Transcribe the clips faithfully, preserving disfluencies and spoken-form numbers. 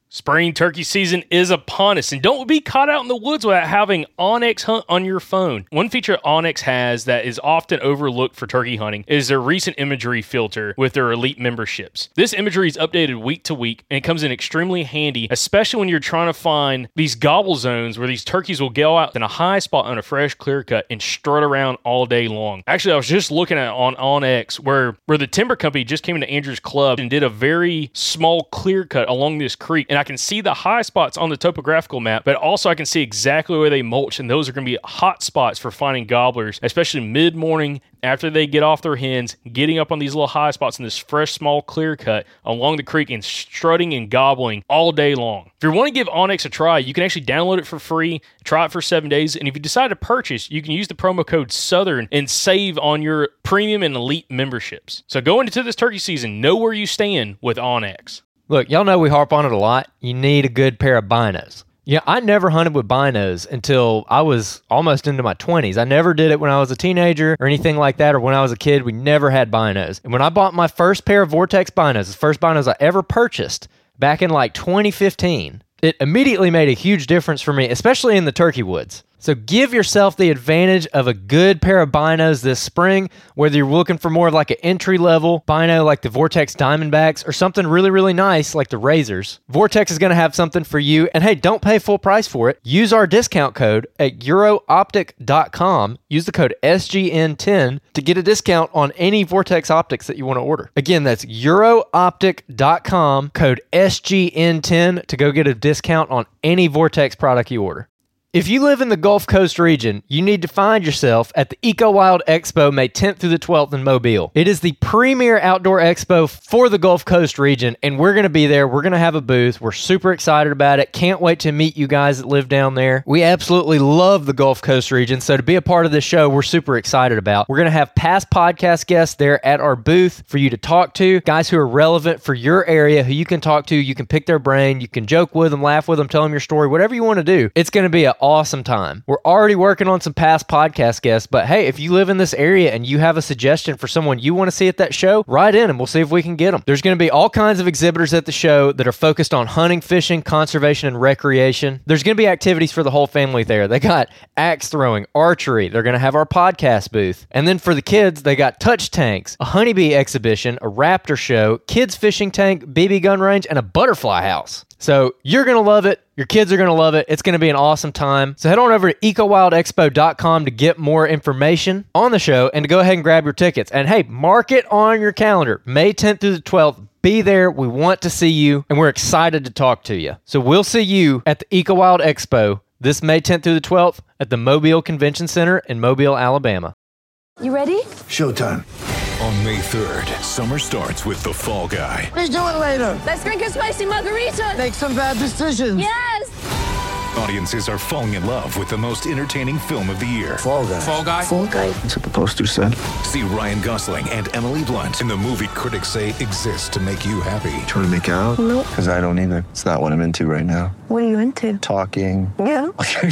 Spring turkey season is upon us, and don't be caught out in the woods without having onX Hunt on your phone. One feature onX has that is often overlooked for turkey hunting is their recent imagery filter with their elite memberships. This imagery is updated week to week, and it comes in extremely handy, especially when you're trying to find these gobble zones where these turkeys will go out in a high spot on a fresh clear cut and strut around all day long. Actually, I was just looking at it on onX where, where the timber company just came into Andrews Club and did a very small clear cut along this creek, and I can see the high spots on the topographical map, but also I can see exactly where they mulch, and those are going to be hot spots for finding gobblers, especially mid-morning after they get off their hens, getting up on these little high spots in this fresh, small clear cut along the creek and strutting and gobbling all day long. If you want to give onX a try, you can actually download it for free, try it for seven days, and if you decide to purchase, you can use the promo code SOUTHERN and save on your premium and elite memberships. So go into this turkey season, know where you stand with onX. Look, y'all know we harp on it a lot. You need a good pair of binos. Yeah, I never hunted with binos until I was almost into my twenties. I never did it when I was a teenager or anything like that, or when I was a kid. We never had binos. And when I bought my first pair of Vortex binos, the first binos I ever purchased back in like twenty fifteen, it immediately made a huge difference for me, especially in the turkey woods. So give yourself the advantage of a good pair of binos this spring, whether you're looking for more of like an entry-level bino like the Vortex Diamondbacks or something really, really nice like the Razors. Vortex is going to have something for you. And hey, don't pay full price for it. Use our discount code at euro optic dot com. Use the code S G N ten to get a discount on any Vortex optics that you want to order. Again, that's euro optic dot com, code S G N ten to go get a discount on any Vortex product you order. If you live in the Gulf Coast region, you need to find yourself at the EcoWild Expo May tenth through the twelfth in Mobile. It is the premier outdoor expo for the Gulf Coast region, and we're going to be there. We're going to have a booth. We're super excited about it. Can't wait to meet you guys that live down there. We absolutely love the Gulf Coast region, so to be a part of this show, we're super excited about. We're going to have past podcast guests there at our booth for you to talk to, guys who are relevant for your area, who you can talk to. You can pick their brain. You can joke with them, laugh with them, tell them your story, whatever you want to do. It's going to be a awesome time. We're already working on some past podcast guests, but hey, if you live in this area and you have a suggestion for someone you want to see at that show, write in and we'll see if we can get them. There's going to be all kinds of exhibitors at the show that are focused on hunting, fishing, conservation, and recreation. There's going to be activities for the whole family there. They got axe throwing, archery. They're going to have our podcast booth. And then for the kids, they got touch tanks, a honeybee exhibition, a raptor show, kids fishing tank, B B gun range, and a butterfly house. So you're going to love it. Your kids are going to love it. It's going to be an awesome time. So head on over to eco wild expo dot com to get more information on the show and to go ahead and grab your tickets. And hey, mark it on your calendar. May tenth through the twelfth. Be there. We want to see you, and we're excited to talk to you. So we'll see you at the EcoWild Expo this May tenth through the twelfth at the Mobile Convention Center in Mobile, Alabama. You ready? Showtime. On May third, summer starts with The Fall Guy. Let's do it later. Let's drink a spicy margarita. Make some bad decisions. Yes. Audiences are falling in love with the most entertaining film of the year. Fall Guy. Fall Guy? Fall guy. That's what the poster said. See Ryan Gosling and Emily Blunt in the movie critics say exists to make you happy. Trying to make it out? Nope. Because I don't either. It's not what I'm into right now. What are you into? Talking. Yeah.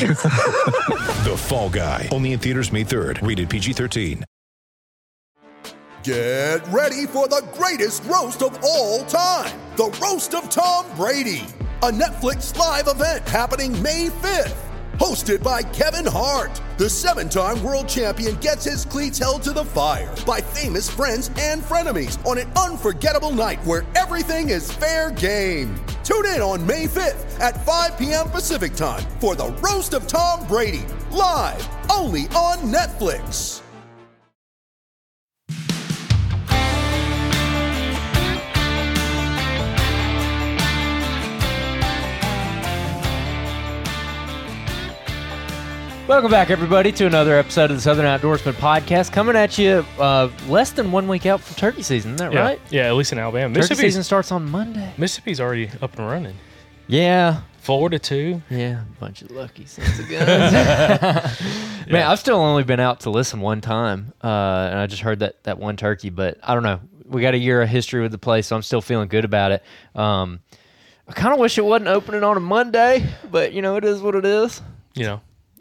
The Fall Guy. Only in theaters May third. Rated P G thirteen. Get ready for the greatest roast of all time, the Roast of Tom Brady, a Netflix live event happening May fifth. Hosted by Kevin Hart, the seven-time world champion gets his cleats held to the fire by famous friends and frenemies on an unforgettable night where everything is fair game. Tune in on May fifth at five p.m. Pacific time for the Roast of Tom Brady, live only on Netflix. Welcome back, everybody, to another episode of the Southern Outdoorsman Podcast. Coming at you uh, less than one week out from turkey season, isn't that Yeah. right? Yeah, at least in Alabama. Turkey Mississippi's, season starts on Monday. Mississippi's already up and running. Yeah. Florida, too. Yeah, a bunch of lucky sons of guns. Man, Yeah. I've still only been out to listen one time, uh, and I just heard that, that one turkey, but I don't know. We got a year of history with the place, so I'm still feeling good about it. Um, I kind of wish it wasn't opening on a Monday, but, you know, it is what it is. You know.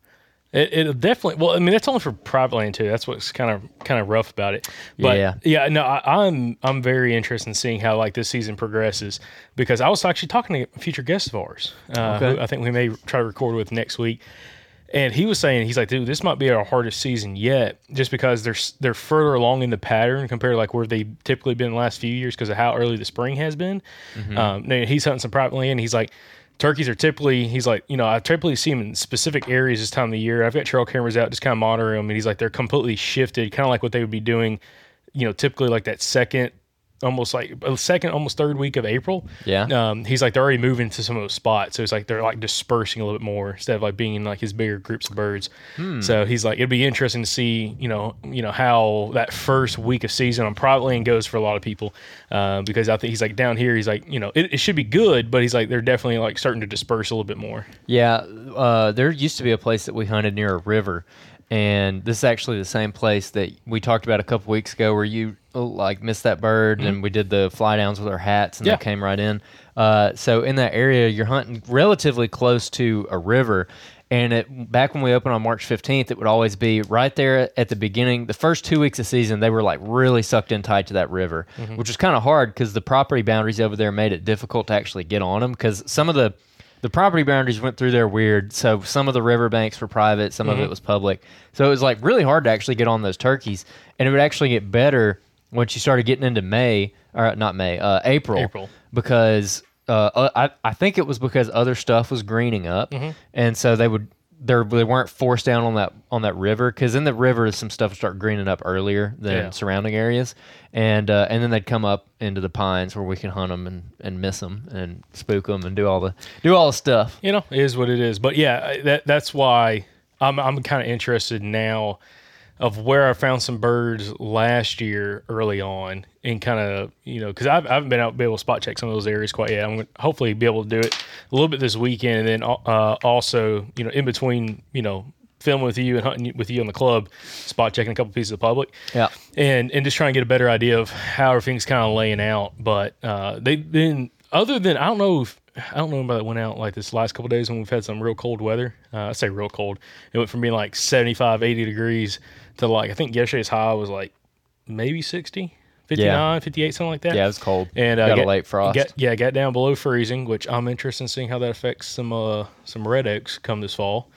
It, it'll definitely. Well, I mean, that's only for private land too. That's what's kind of kind of rough about it. But Yeah. yeah, no, I, I'm I'm very interested in seeing how like this season progresses because I was actually talking to a future guest of ours, uh, Okay. who I think we may try to record with next week. And he was saying, he's like, dude, this might be our hardest season yet, just because they're they're further along in the pattern compared to like where they've typically been the last few years because of how early the spring has been. Mm-hmm. Um, now, he's hunting some private land. He's like, turkeys are typically, he's like, you know, I typically see them in specific areas this time of the year. I've got trail cameras out, just kind of monitoring them. And he's like, they're completely shifted, kind of like what they would be doing, you know, typically like that second, almost like a second, almost third week of April. Yeah. Um, he's like, they're already moving to some of those spots. So it's like, they're like dispersing a little bit more instead of like being in like his bigger groups of birds. Hmm. So he's like, it'd be interesting to see, you know, you know, how that first week of season on private land goes for a lot of people. Uh, because I think he's like down here, he's like, you know, it, it should be good, but he's like, they're definitely like starting to disperse a little bit more. Yeah, uh, there used to be a place that we hunted near a river, and this is actually the same place that we talked about a couple weeks ago where you oh, like missed that bird, and we did the fly downs with our hats, and Yeah. they came right in. Uh, so in that area, you're hunting relatively close to a river. And it, back when we opened on March fifteenth, it would always be right there at the beginning. The first two weeks of season, they were like really sucked in tight to that river, which was kind of hard because the property boundaries over there made it difficult to actually get on them because some of the the property boundaries went through there weird. So some of the river banks were private, some of it was public. So it was like really hard to actually get on those turkeys. And it would actually get better once you started getting into May, or not May, uh, April, April. because uh, I I think it was because other stuff was greening up, and so they would they're, they weren't forced down on that on that river because in the river some stuff would start greening up earlier than Yeah. surrounding areas, and uh, and then they'd come up into the pines where we can hunt them and, and miss them and spook them and do all the do all the stuff. You know, it is what it is. But yeah, that that's why I'm I'm kind of interested now of where I found some birds last year early on and kind of, you know, because I haven't been out to be able to spot check some of those areas quite yet. I'm going to hopefully be able to do it a little bit this weekend. And then uh, also, you know, in between, you know, filming with you and hunting with you on the club, spot checking a couple pieces of public. Yeah. And, and just trying to get a better idea of how everything's kind of laying out. But uh, they've been, other than, I don't know if, I don't know anybody that went out like this last couple of days when we've had some real cold weather. Uh, I say real cold. It went from being like seventy-five, eighty degrees to like, I think yesterday's high was like maybe sixty, fifty-nine, fifty-eight, something like that. Yeah, it was cold. And uh, Got a get- late frost. Get, yeah, got down below freezing, which I'm interested in seeing how that affects some uh, some red oaks come this fall.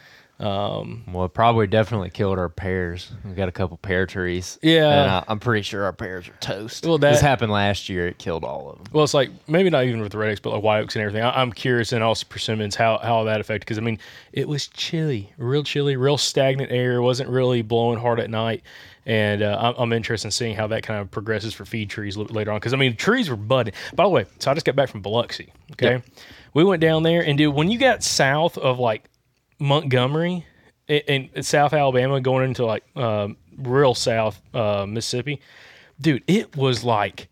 Um, Well, it probably definitely killed our pears. We got a couple pear trees. Yeah. And I, I'm pretty sure our pears are toast. Well, that- this happened last year. It killed all of them. Well, it's like maybe not even with the red oaks, but like white oaks and everything. I, I'm curious, and also persimmons, how how that affected. Because I mean, it was chilly, real chilly, real stagnant air. It wasn't really blowing hard at night, and uh, I'm, I'm interested in seeing how that kind of progresses for feed trees a little bit later on. Because I mean, trees were budding. By the way, so I just got back from Biloxi. Okay, Yep. we went down there, and dude, when you got south of like Montgomery in, in South Alabama, going into like um, real South uh, Mississippi, dude, it was like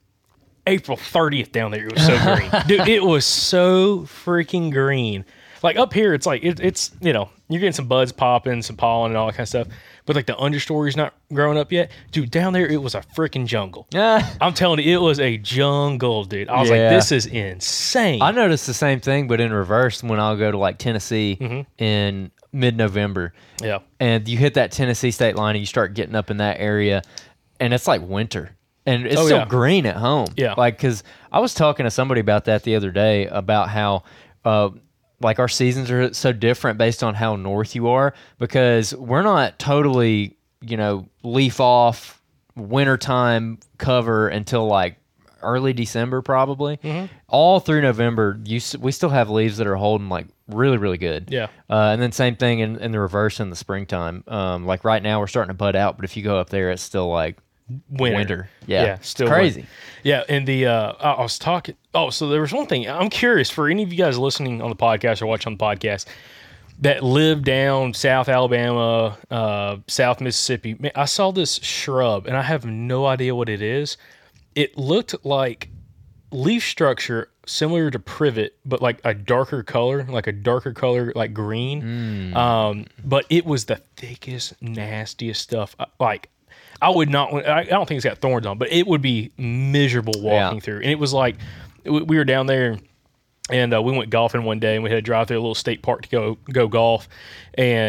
April thirtieth down there. It was so green. Dude, it was so freaking green. Like up here, it's like, it, it's, you know, you're getting some buds popping, some pollen and all that kind of stuff. But like the understory's not growing up yet. Dude, down there, it was a freaking jungle. Yeah. I'm telling you, it was a jungle, dude. I was Yeah. like, this is insane. I noticed the same thing, but in reverse when I'll go to like Tennessee Mm-hmm. in mid-November. yeah. And you hit that Tennessee state line and you start getting up in that area, and it's like winter. And it's Oh, still yeah. green at home. Yeah. Like, because I was talking to somebody about that the other day about how, uh, like, our seasons are so different based on how north you are, because we're not totally, you know, leaf off wintertime cover until like early December probably. Mm-hmm. All through November, you s- we still have leaves that are holding like really, really good. Yeah. Uh, and then same thing in, in the reverse in the springtime. Um, like right now we're starting to bud out, but if you go up there, it's still like Winter. winter. Yeah. Yeah, It's still crazy. winter. Yeah, and the uh, I I was talking. Oh, so there was one thing. I'm curious for any of you guys listening on the podcast or watching on the podcast that live down South Alabama, uh, South Mississippi. Man, I saw this shrub, and I have no idea what it is. It looked like leaf structure similar to privet, but like a darker color, like a darker color, like green. Um, but it was the thickest, nastiest stuff. Uh, Like. I would not. I I don't think it's got thorns on, but it would be miserable walking Yeah. through. And it was like we we were down there, and uh, we went golfing one day, and we had to drive through a little state park to go go golf. And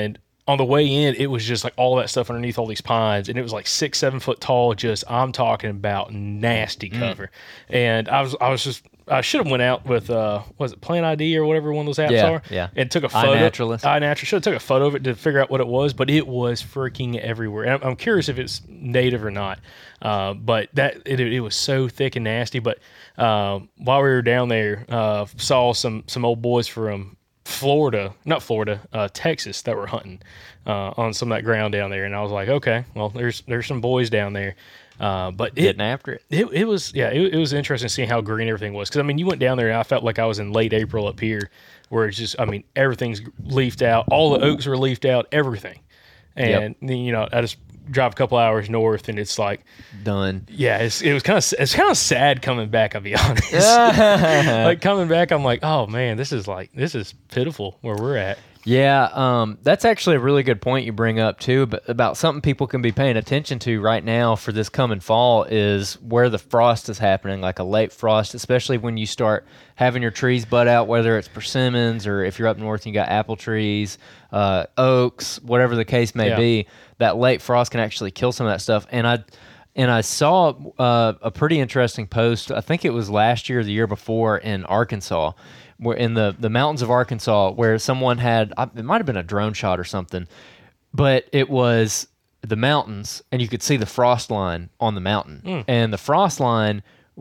on the way in, it was just like all that stuff underneath all these pines, and it was like six, seven foot tall. Just I'm talking about nasty cover, mm. and I was I was just. I should have went out with, uh, was it Plant I D or whatever one of those apps yeah, are? Yeah, and took a photo. iNaturalist. iNaturalist. Should have took a photo of it to figure out what it was, but it was freaking everywhere. And I'm, I'm curious if it's native or not. Uh, but that it, it was so thick and nasty. But uh, while we were down there, uh, saw some some old boys from Florida, not Florida, uh, Texas that were hunting uh, on some of that ground down there, and I was like, okay, well, there's there's some boys down there. Uh, but it, getting after it. it, it was yeah, it, it was interesting seeing how green everything was. Because I mean, you went down there, and I felt like I was in late April up here, where it's just, I mean, everything's leafed out, all the oaks were leafed out, everything, and Yep. then, you know, I just drive a couple hours north, and it's like Done. yeah, it's, it was kind of it's kind of sad coming back. I'll be honest, like coming back, I'm like, oh man, this is like this is pitiful where we're at. Yeah, um, that's actually a really good point you bring up too. But about something people can be paying attention to right now for this coming fall is where the frost is happening, like a late frost, especially when you start having your trees bud out, whether it's persimmons or if you're up north and you got apple trees, uh, oaks, whatever the case may Yeah. be. That late frost can actually kill some of that stuff. And I and I saw uh, a pretty interesting post. I think it was last year or the year before in Arkansas. Where in the, the mountains of Arkansas, where someone had, it might have been a drone shot or something, but it was the mountains, and you could see the frost line on the mountain. Mm. And the frost line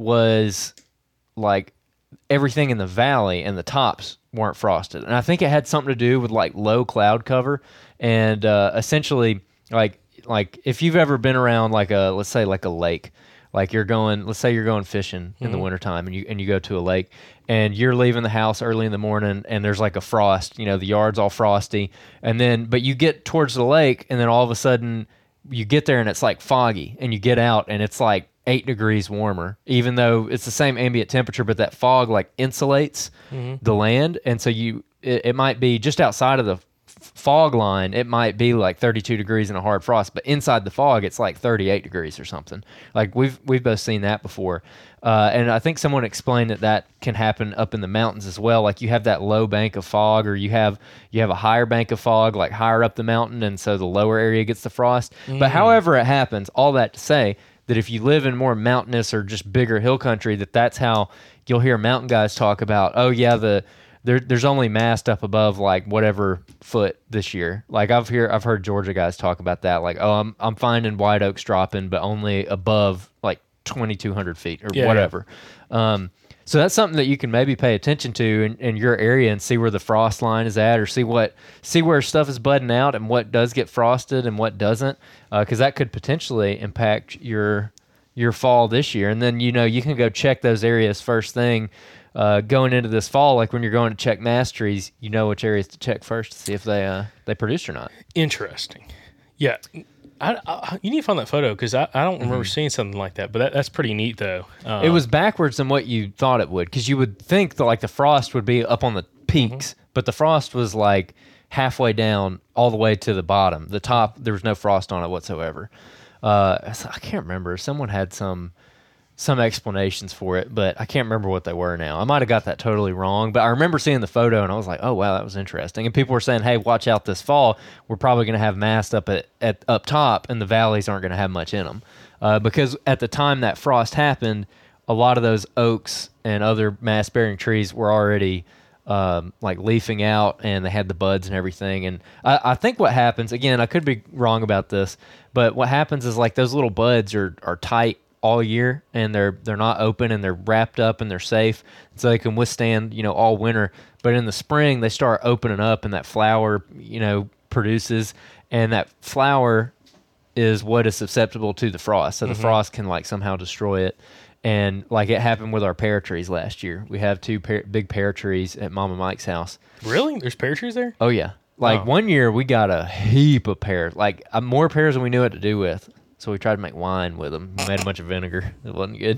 was like everything in the valley, and the tops weren't frosted. And I think it had something to do with like low cloud cover, and uh, essentially like like if you've ever been around like a, let's say like a lake, like you're going, let's say you're going fishing in the wintertime, and you and you go to a lake, and you're leaving the house early in the morning, and there's like a frost, you know, the yard's all frosty, and then, but you get towards the lake, and then all of a sudden you get there and it's like foggy, and you get out and it's like eight degrees warmer, even though it's the same ambient temperature, but that fog like insulates mm-hmm. the land, and so you, it, it might be just outside of the fog line, it might be like thirty-two degrees in a hard frost, but inside the fog it's like thirty-eight degrees or something. Like we've we've both seen that before, uh, and I think someone explained that that can happen up in the mountains as well. Like you have that low bank of fog, or you have you have a higher bank of fog like higher up the mountain, and so the lower area gets the frost. Mm. But however it happens, all that to say that if you live in more mountainous or just bigger hill country, that that's how you'll hear mountain guys talk about, oh yeah, the There, there's only mast up above like whatever foot this year. Like I've hear I've heard Georgia guys talk about that. Like, oh, I'm I'm finding white oaks dropping, but only above like twenty-two hundred feet or yeah, whatever. Yeah. Um, so that's something that you can maybe pay attention to in, in your area and see where the frost line is at, or see what see where stuff is budding out and what does get frosted and what doesn't, because uh, that could potentially impact your your fall this year. And then you know you can go check those areas first thing. Uh, going into this fall, like when you're going to check mast trees, you know which areas to check first to see if they uh, they produced or not. Interesting. Yeah. I, I, you need to find that photo, because I, I don't remember mm-hmm. seeing something like that, but that, that's pretty neat, though. Um, it was backwards than what you thought it would, because you would think that like the frost would be up on the peaks, mm-hmm. but the frost was like halfway down all the way to the bottom. The top, there was no frost on it whatsoever. Uh, I can't remember. Someone had some... some explanations for it, but I can't remember what they were now. I might have got that totally wrong, but I remember seeing the photo and I was like, oh wow, that was interesting. And people were saying, hey, watch out this fall. We're probably going to have mast up at, at up top, and the valleys aren't going to have much in them. Uh, because at the time that frost happened, a lot of those oaks and other mast-bearing trees were already um, like leafing out, and they had the buds and everything. And I, I think what happens, again, I could be wrong about this, but what happens is like those little buds are, are tight all year, and they're they're not open, and they're wrapped up, and they're safe, so they can withstand, you know, all winter. But in the spring, they start opening up, and that flower, you know, produces, and that flower is what is susceptible to the frost. So the mm-hmm. frost can like somehow destroy it. And like it happened with our pear trees last year. We have two pear, big pear trees at Mama Mike's house. Really? There's pear trees there? Oh yeah. Like oh. one year we got a heap of pears, like uh, more pears than we knew what to do with. So we tried to make wine with them. We made a bunch of vinegar. It wasn't good.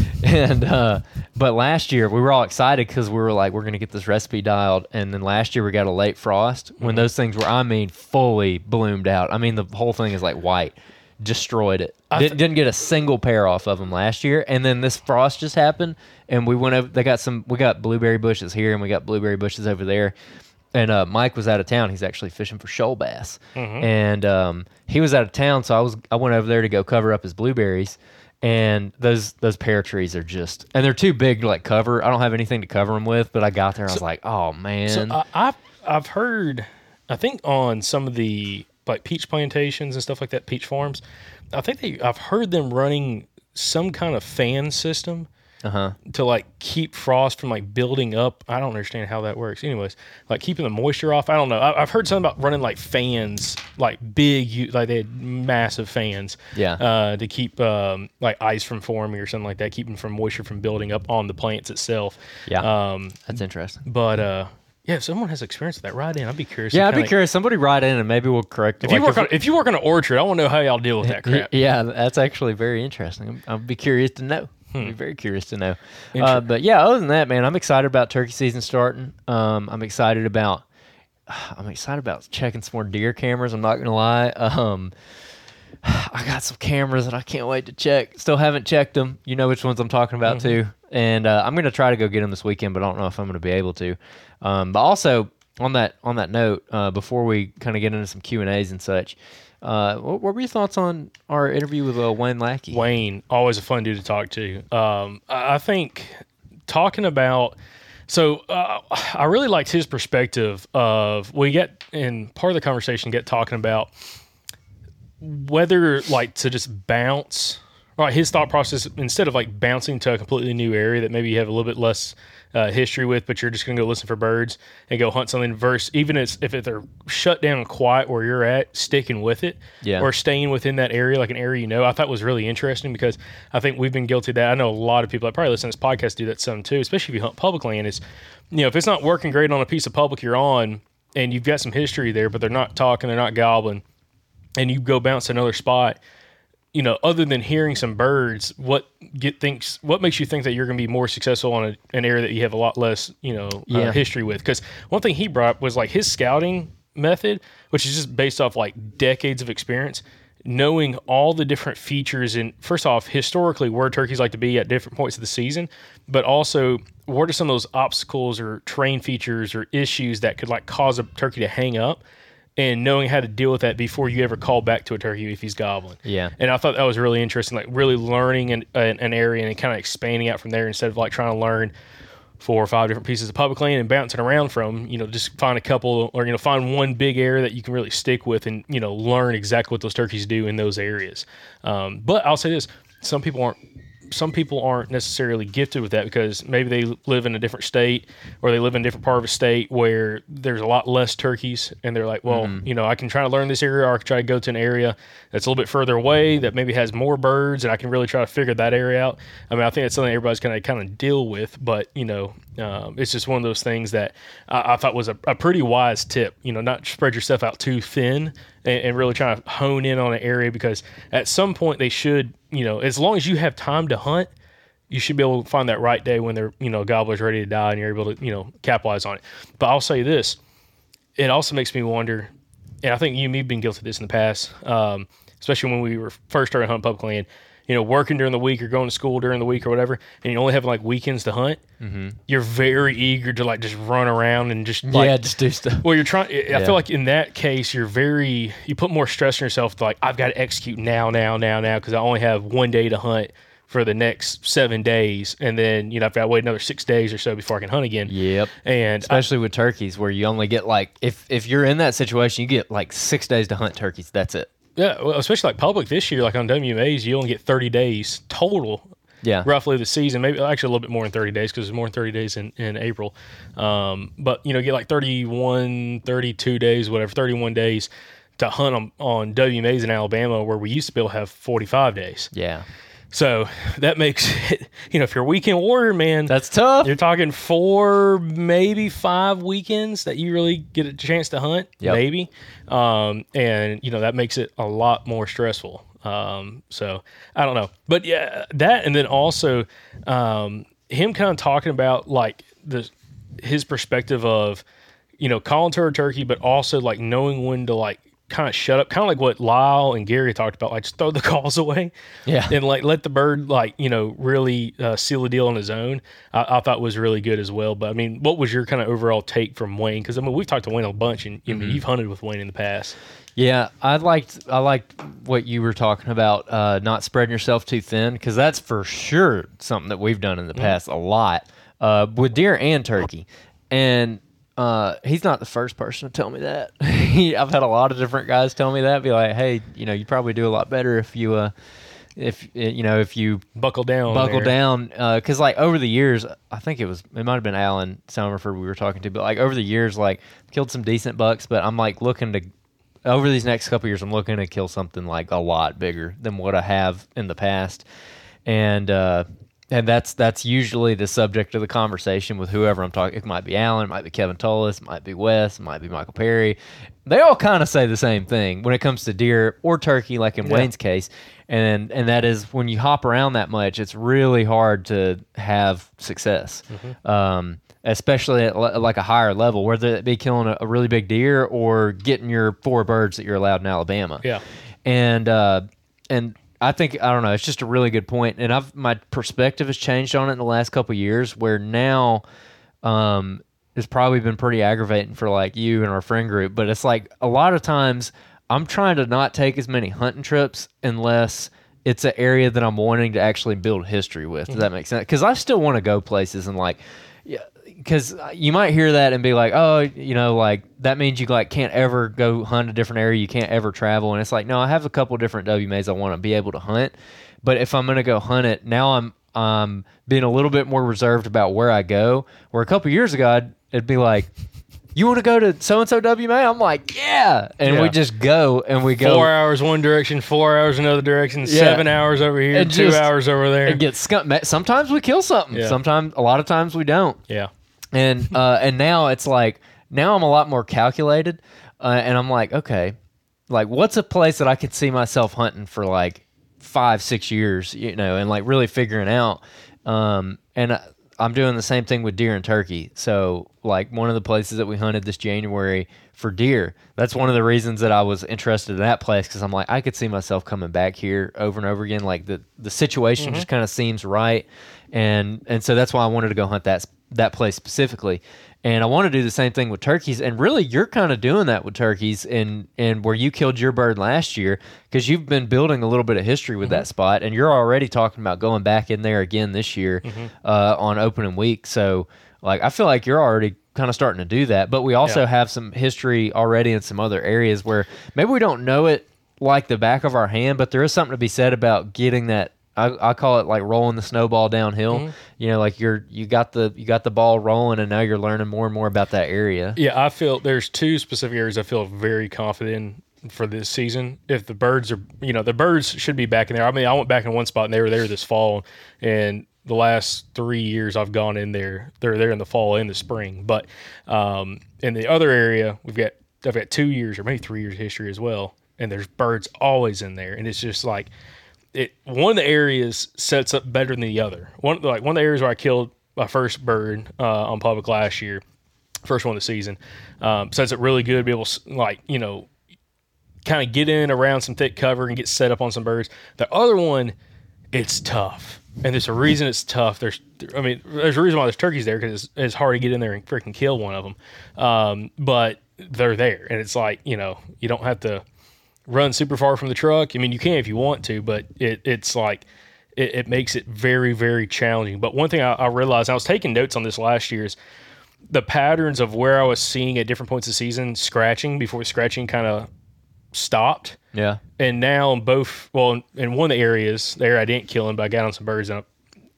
And uh, but last year we were all excited because we were like, we're going to get this recipe dialed. And then last year we got a late frost when mm-hmm. those things were, I mean, fully bloomed out. I mean, the whole thing is like white. Destroyed it. I Did, th- didn't get a single pear off of them last year. And then this frost just happened, and we went over. They got some. We got blueberry bushes here, and we got blueberry bushes over there. and uh, Mike was out of town. He's actually fishing for shoal bass, Mm-hmm. and um, he was out of town, so I was I went over there to go cover up his blueberries. And those those pear trees are just, and they're too big to like cover. I don't have anything to cover them with, but I got there and I was like, oh man. So I, I've I've heard, I think on some of the like peach plantations and stuff like that, peach farms, I think they I've heard them running some kind of fan system uh-huh. to like keep frost from like building up. I don't understand how that works. Anyways, like keeping the moisture off. I don't know. I, I've heard something about running like fans, like big, like they had massive fans. Yeah. Uh, to keep um, like ice from forming or something like that, keeping from moisture from building up on the plants itself. Yeah. Um, That's interesting. but uh, yeah, if someone has experience with that, write in. I'd be curious. Yeah, to I'd be kinda- curious. Somebody write in and maybe we'll correct. If like, you work on if you work on an orchard, I want to know how y'all deal with that crap. Yeah, that's actually very interesting. I'll be curious to know. Hmm. I'll be very curious to know. Uh, but yeah, other than that, man, I'm excited about turkey season starting. Um, I'm excited about. I'm excited about checking some more deer cameras. I'm not gonna lie. Um, I got some cameras that I can't wait to check. Still haven't checked them. You know which ones I'm talking about Mm-hmm. too. And uh, I'm gonna try to go get them this weekend, but I don't know if I'm gonna be able to. Um, but also on that on that note, uh, before we kind of get into some Q and A's and such, uh, what, what were your thoughts on our interview with uh, Wayne Lackey? Wayne, always a fun dude to talk to. Um, I I think talking about. So uh, I really liked his perspective of we get in part of the conversation get talking about whether like to just bounce, right? His thought process instead of like bouncing to a completely new area that maybe you have a little bit less uh, history with, but you're just going to go listen for birds and go hunt something. Versus even if, if they're shut down and quiet where you're at, sticking with it, Yeah. or staying within that area, like an area you know, I thought was really interesting because I think we've been guilty of that. I know a lot of people that probably listen to this podcast do that some too, especially if you hunt public land. Is you know if it's not working great on a piece of public you're on, and you've got some history there, but they're not talking, they're not gobbling, and you go bounce to another spot. You know, other than hearing some birds, what get thinks what makes you think that you're going to be more successful on a, an area that you have a lot less, you know, Yeah. uh, history with? Because one thing he brought up was like his scouting method, which is just based off like decades of experience, knowing all the different features and first off, historically where turkeys like to be at different points of the season, but also what are some of those obstacles or terrain features or issues that could like cause a turkey to hang up. And knowing how to deal with that before you ever call back to a turkey if he's gobbling. Yeah. And I thought that was really interesting, like really learning an, an, an area and kind of expanding out from there instead of like trying to learn four or five different pieces of public land and bouncing around from, you know, just find a couple or, you know, find one big area that you can really stick with and, you know, learn exactly what those turkeys do in those areas. Um, but I'll say this, some people aren't, some people aren't necessarily gifted with that because maybe they live in a different state or they live in a different part of a state where there's a lot less turkeys and they're like, well, Mm-hmm. you know, I can try to learn this area or I can try to go to an area that's a little bit further away that maybe has more birds and I can really try to figure that area out. I mean, I think that's something everybody's going to kind of deal with, but, you know, um, it's just one of those things that I, I thought was a, a pretty wise tip, you know, not spread yourself out too thin and, and really try to hone in on an area because at some point they should, you know, as long as you have time to hunt, you should be able to find that right day when they're, you know, gobbler's ready to die and you're able to, you know, capitalize on it. But I'll say this, it also makes me wonder, and I think you and me have been guilty of this in the past, um, especially when we were first starting hunting public land, you know, working during the week or going to school during the week or whatever, and you only have like weekends to hunt, mm-hmm. you're very eager to like just run around and just like, yeah, just do stuff. well, you're trying. I Yeah. feel like in that case, you're very. You put more stress on yourself. To like, I've got to execute now, now, now, now, because I only have one day to hunt for the next seven days, and then you know I've got to wait another six days or so before I can hunt again. Yep. And I, Especially with turkeys, where you only get like if if you're in that situation, you get like six days to hunt turkeys. That's it. yeah, well, especially like public this year, like on W M As, you only get thirty days total. Yeah. Roughly the season, maybe actually a little bit more than thirty days because there's more than thirty days in, in April. Um, but, you know, get like thirty-one, thirty-two days, whatever, thirty-one days to hunt on, on W M As in Alabama where we used to be able to have forty-five days. Yeah. So that makes it, you know, if you're a weekend warrior, man, That's tough. you're talking four, maybe five weekends that you really get a chance to hunt, Yep. maybe. Um, and, you know, that makes it a lot more stressful. Um, so I don't know. But yeah, that and then also um, him kind of talking about like the his perspective of, you know, calling to a turkey, but also like knowing when to like kind of shut up, kind of like what Lyle and Gary talked about, like just throw the calls away, Yeah. and like let the bird like you know really uh, seal the deal on his own. I, I thought was really good as well. But I mean, what was your kind of overall take from Wayne? Because I mean, we've talked to Wayne a bunch, and you mean, you've hunted with Wayne in the past. Yeah, I liked I liked what you were talking about, uh, not spreading yourself too thin, because that's for sure something that we've done in the past a lot uh, with deer and turkey. And uh, he's not the first person to tell me that. I've had a lot of different guys tell me that, be like, "Hey, you know, you probably do a lot better if you, uh, if you know, if you Buckle down, buckle there. down." Because like over the years, I think it was it might have been Alan Somerford we were talking to, but like over the years, like killed some decent bucks, but I'm like looking to. Over these next couple of years, I'm looking to kill something like a lot bigger than what I have in the past, and uh, and that's that's usually the subject of the conversation with whoever I'm talking. It might be Alan, it might be Kevin Tullis, it might be Wes, it might be Michael Perry. They all kind of say the same thing when it comes to deer or turkey, like in Yeah. Wayne's case, and and that is when you hop around that much, it's really hard to have success. Mm-hmm. Um, especially at le- like a higher level, whether it be killing a, a really big deer or getting your four birds that you're allowed in Alabama. Yeah. And uh, and I think I don't know, it's just a really good point. And I've my perspective has changed on it in the last couple of years, where now um, it's probably been pretty aggravating for like you and our friend group. But it's like a lot of times I'm trying to not take as many hunting trips unless it's an area that I'm wanting to actually build history with. Does that make sense? Because I still want to go places and like. Yeah, because you might hear that and be like, oh, you know, like that means you like can't ever go hunt a different area. You can't ever travel. And it's like, no, I have a couple different W M As I want to be able to hunt. But if I'm going to go hunt it, now I'm um, being a little bit more reserved about where I go. Where a couple years ago, I'd, it'd be like, you want to go to so-and-so W M A? I'm like, yeah. And Yeah. we just go and we go. Four hours one direction, four hours another direction, Yeah. seven hours over here, And two just- hours over there. And get skunked. Sometimes we kill something. Yeah. Sometimes, a lot of times we don't. yeah. And uh, and now it's like now I'm a lot more calculated, uh, and I'm like, okay, like what's a place that I could see myself hunting for like five, six years, you know, and like really figuring out. Um, and I, I'm doing the same thing with deer and turkey. So like one of the places that we hunted this January for deer, that's one of the reasons that I was interested in that place, because I'm like, I could see myself coming back here over and over again. Like the the situation just kind of seems right, and and so that's why I wanted to go hunt that that place specifically. And I want to do the same thing with turkeys. And really, you're kind of doing that with turkeys, and and where you killed your bird last year, because you've been building a little bit of history with that spot, and you're already talking about going back in there again this year uh, on opening week. So, like, I feel like you're already kind of starting to do that. But we also Yeah. have some history already in some other areas where maybe we don't know it like the back of our hand, but there is something to be said about getting that. I, I call it like rolling the snowball downhill. Mm-hmm. You know, like you're you got the you got the ball rolling, and now you're learning more and more about that area. Yeah, I feel there's two specific areas I feel very confident in for this season. If the birds are, you know, the birds should be back in there. I mean, I went back in one spot and they were there this fall, and the last three years I've gone in there, they're there in the fall and the spring. But um, in the other area, we've got I've got two years or maybe three years history as well, and there's birds always in there, and it's just like. It one of the areas sets up better than the other. One like one of the areas where I killed my first bird uh, on public last year, first one of the season, um, sets up really good to be able to like you know, kind of get in around some thick cover and get set up on some birds. The other one, it's tough, and there's a reason it's tough. There's I mean there's a reason why there's turkeys there, because it's, it's hard to get in there and freaking kill one of them. Um, but they're there, and it's like you know you don't have to run super far from the truck. I mean, you can if you want to, but it, it's like it, it makes it very, very challenging. But one thing I, I realized, and I was taking notes on this last year, is the patterns of where I was seeing at different points of the season scratching before scratching kind of stopped. Yeah. And now in both, well, in, in one of the areas there, I didn't kill him, but I got on some birds. And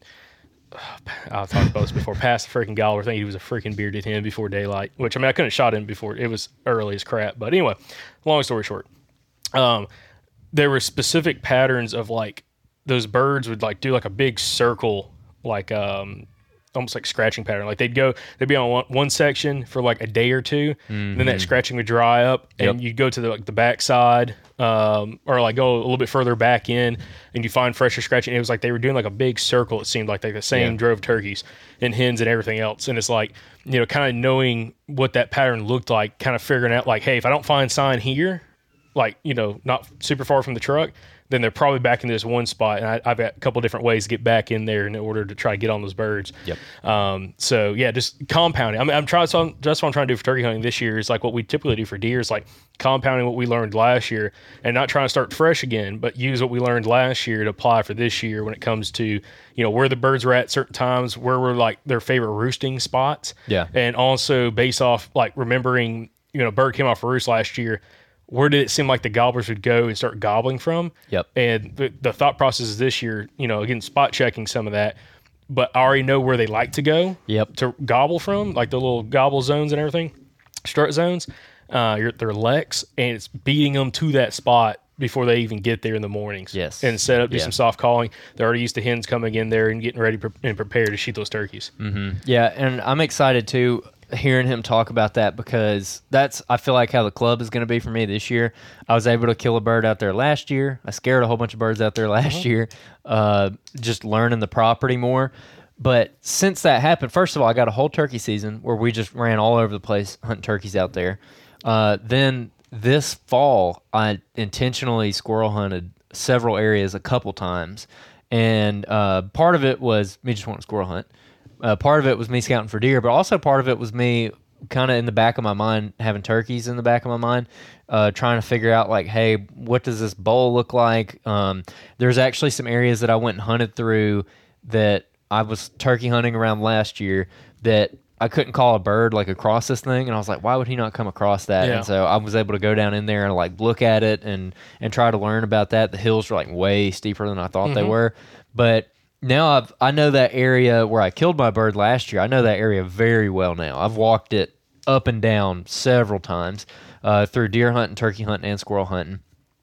I, I've talked about this before. Past the freaking Gobbler, I think he was a freaking bearded hen before daylight. Which I mean, I couldn't have shot him before. It was early as crap. But anyway, long story short. Um, there were specific patterns of like those birds would like do like a big circle, like um, almost like scratching pattern. Like they'd go, they'd be on one, one section for like a day or two, mm-hmm. then that scratching would dry up, and Yep. you'd go to the like the back side, um, or like go a little bit further back in, and you find fresher scratching. It was like they were doing like a big circle. It seemed like like the same Yeah. drove turkeys and hens and everything else. And it's like you know, kind of knowing what that pattern looked like, kind of figuring out like, hey, if I don't find sign here. like, you know, not super far from the truck, then they're probably back in this one spot. And I, I've got a couple different ways to get back in there in order to try to get on those birds. Yep. Um, so yeah, just compounding. I mean, I'm trying, so I'm, that's what I'm trying to do for turkey hunting this year is like what we typically do for deer is like compounding what we learned last year and not trying to start fresh again, but use what we learned last year to apply for this year when it comes to, you know, where the birds are at certain times, where we're like their favorite roosting spots. Yeah. And also based off like remembering, you know, bird came off a roost last year. Where did it seem like the gobblers would go and start gobbling from? Yep. And the, the thought process is this year, you know, again, spot checking some of that, but I already know where they like to go Yep. to gobble from, like the little gobble zones and everything, strut zones, uh, your, their leks, and it's beating them to that spot before they even get there in the mornings. Yes. And set up, do Yeah. some soft calling. They're already used to hens coming in there and getting ready pre- and prepared to shoot those turkeys. Mm-hmm. Yeah, and I'm excited too hearing him talk about that because that's I feel like how the club is going to be for me this year. I was able to kill a bird out there last year. I scared a whole bunch of birds out there last Uh-huh. year, uh, just learning the property more. But since that happened, first of all, I got a whole turkey season where we just ran all over the place hunting turkeys out there. Uh, then this fall, I intentionally squirrel hunted several areas a couple times, and uh, part of it was me just wanting to squirrel hunt. Uh, part of it was me scouting for deer, but also part of it was me kind of in the back of my mind, having turkeys in the back of my mind, uh, trying to figure out like, hey, what does this bowl look like? Um, there's actually some areas that I went and hunted through that I was turkey hunting around last year that I couldn't call a bird like across this thing, and I was like, why would he not come across that? Yeah. And so I was able to go down in there and like look at it and and try to learn about that. The hills were like way steeper than I thought they were, but now I've I know that area where I killed my bird last year. I know that area very well now. I've walked it up and down several times uh, through deer hunting, turkey hunting, and squirrel hunting.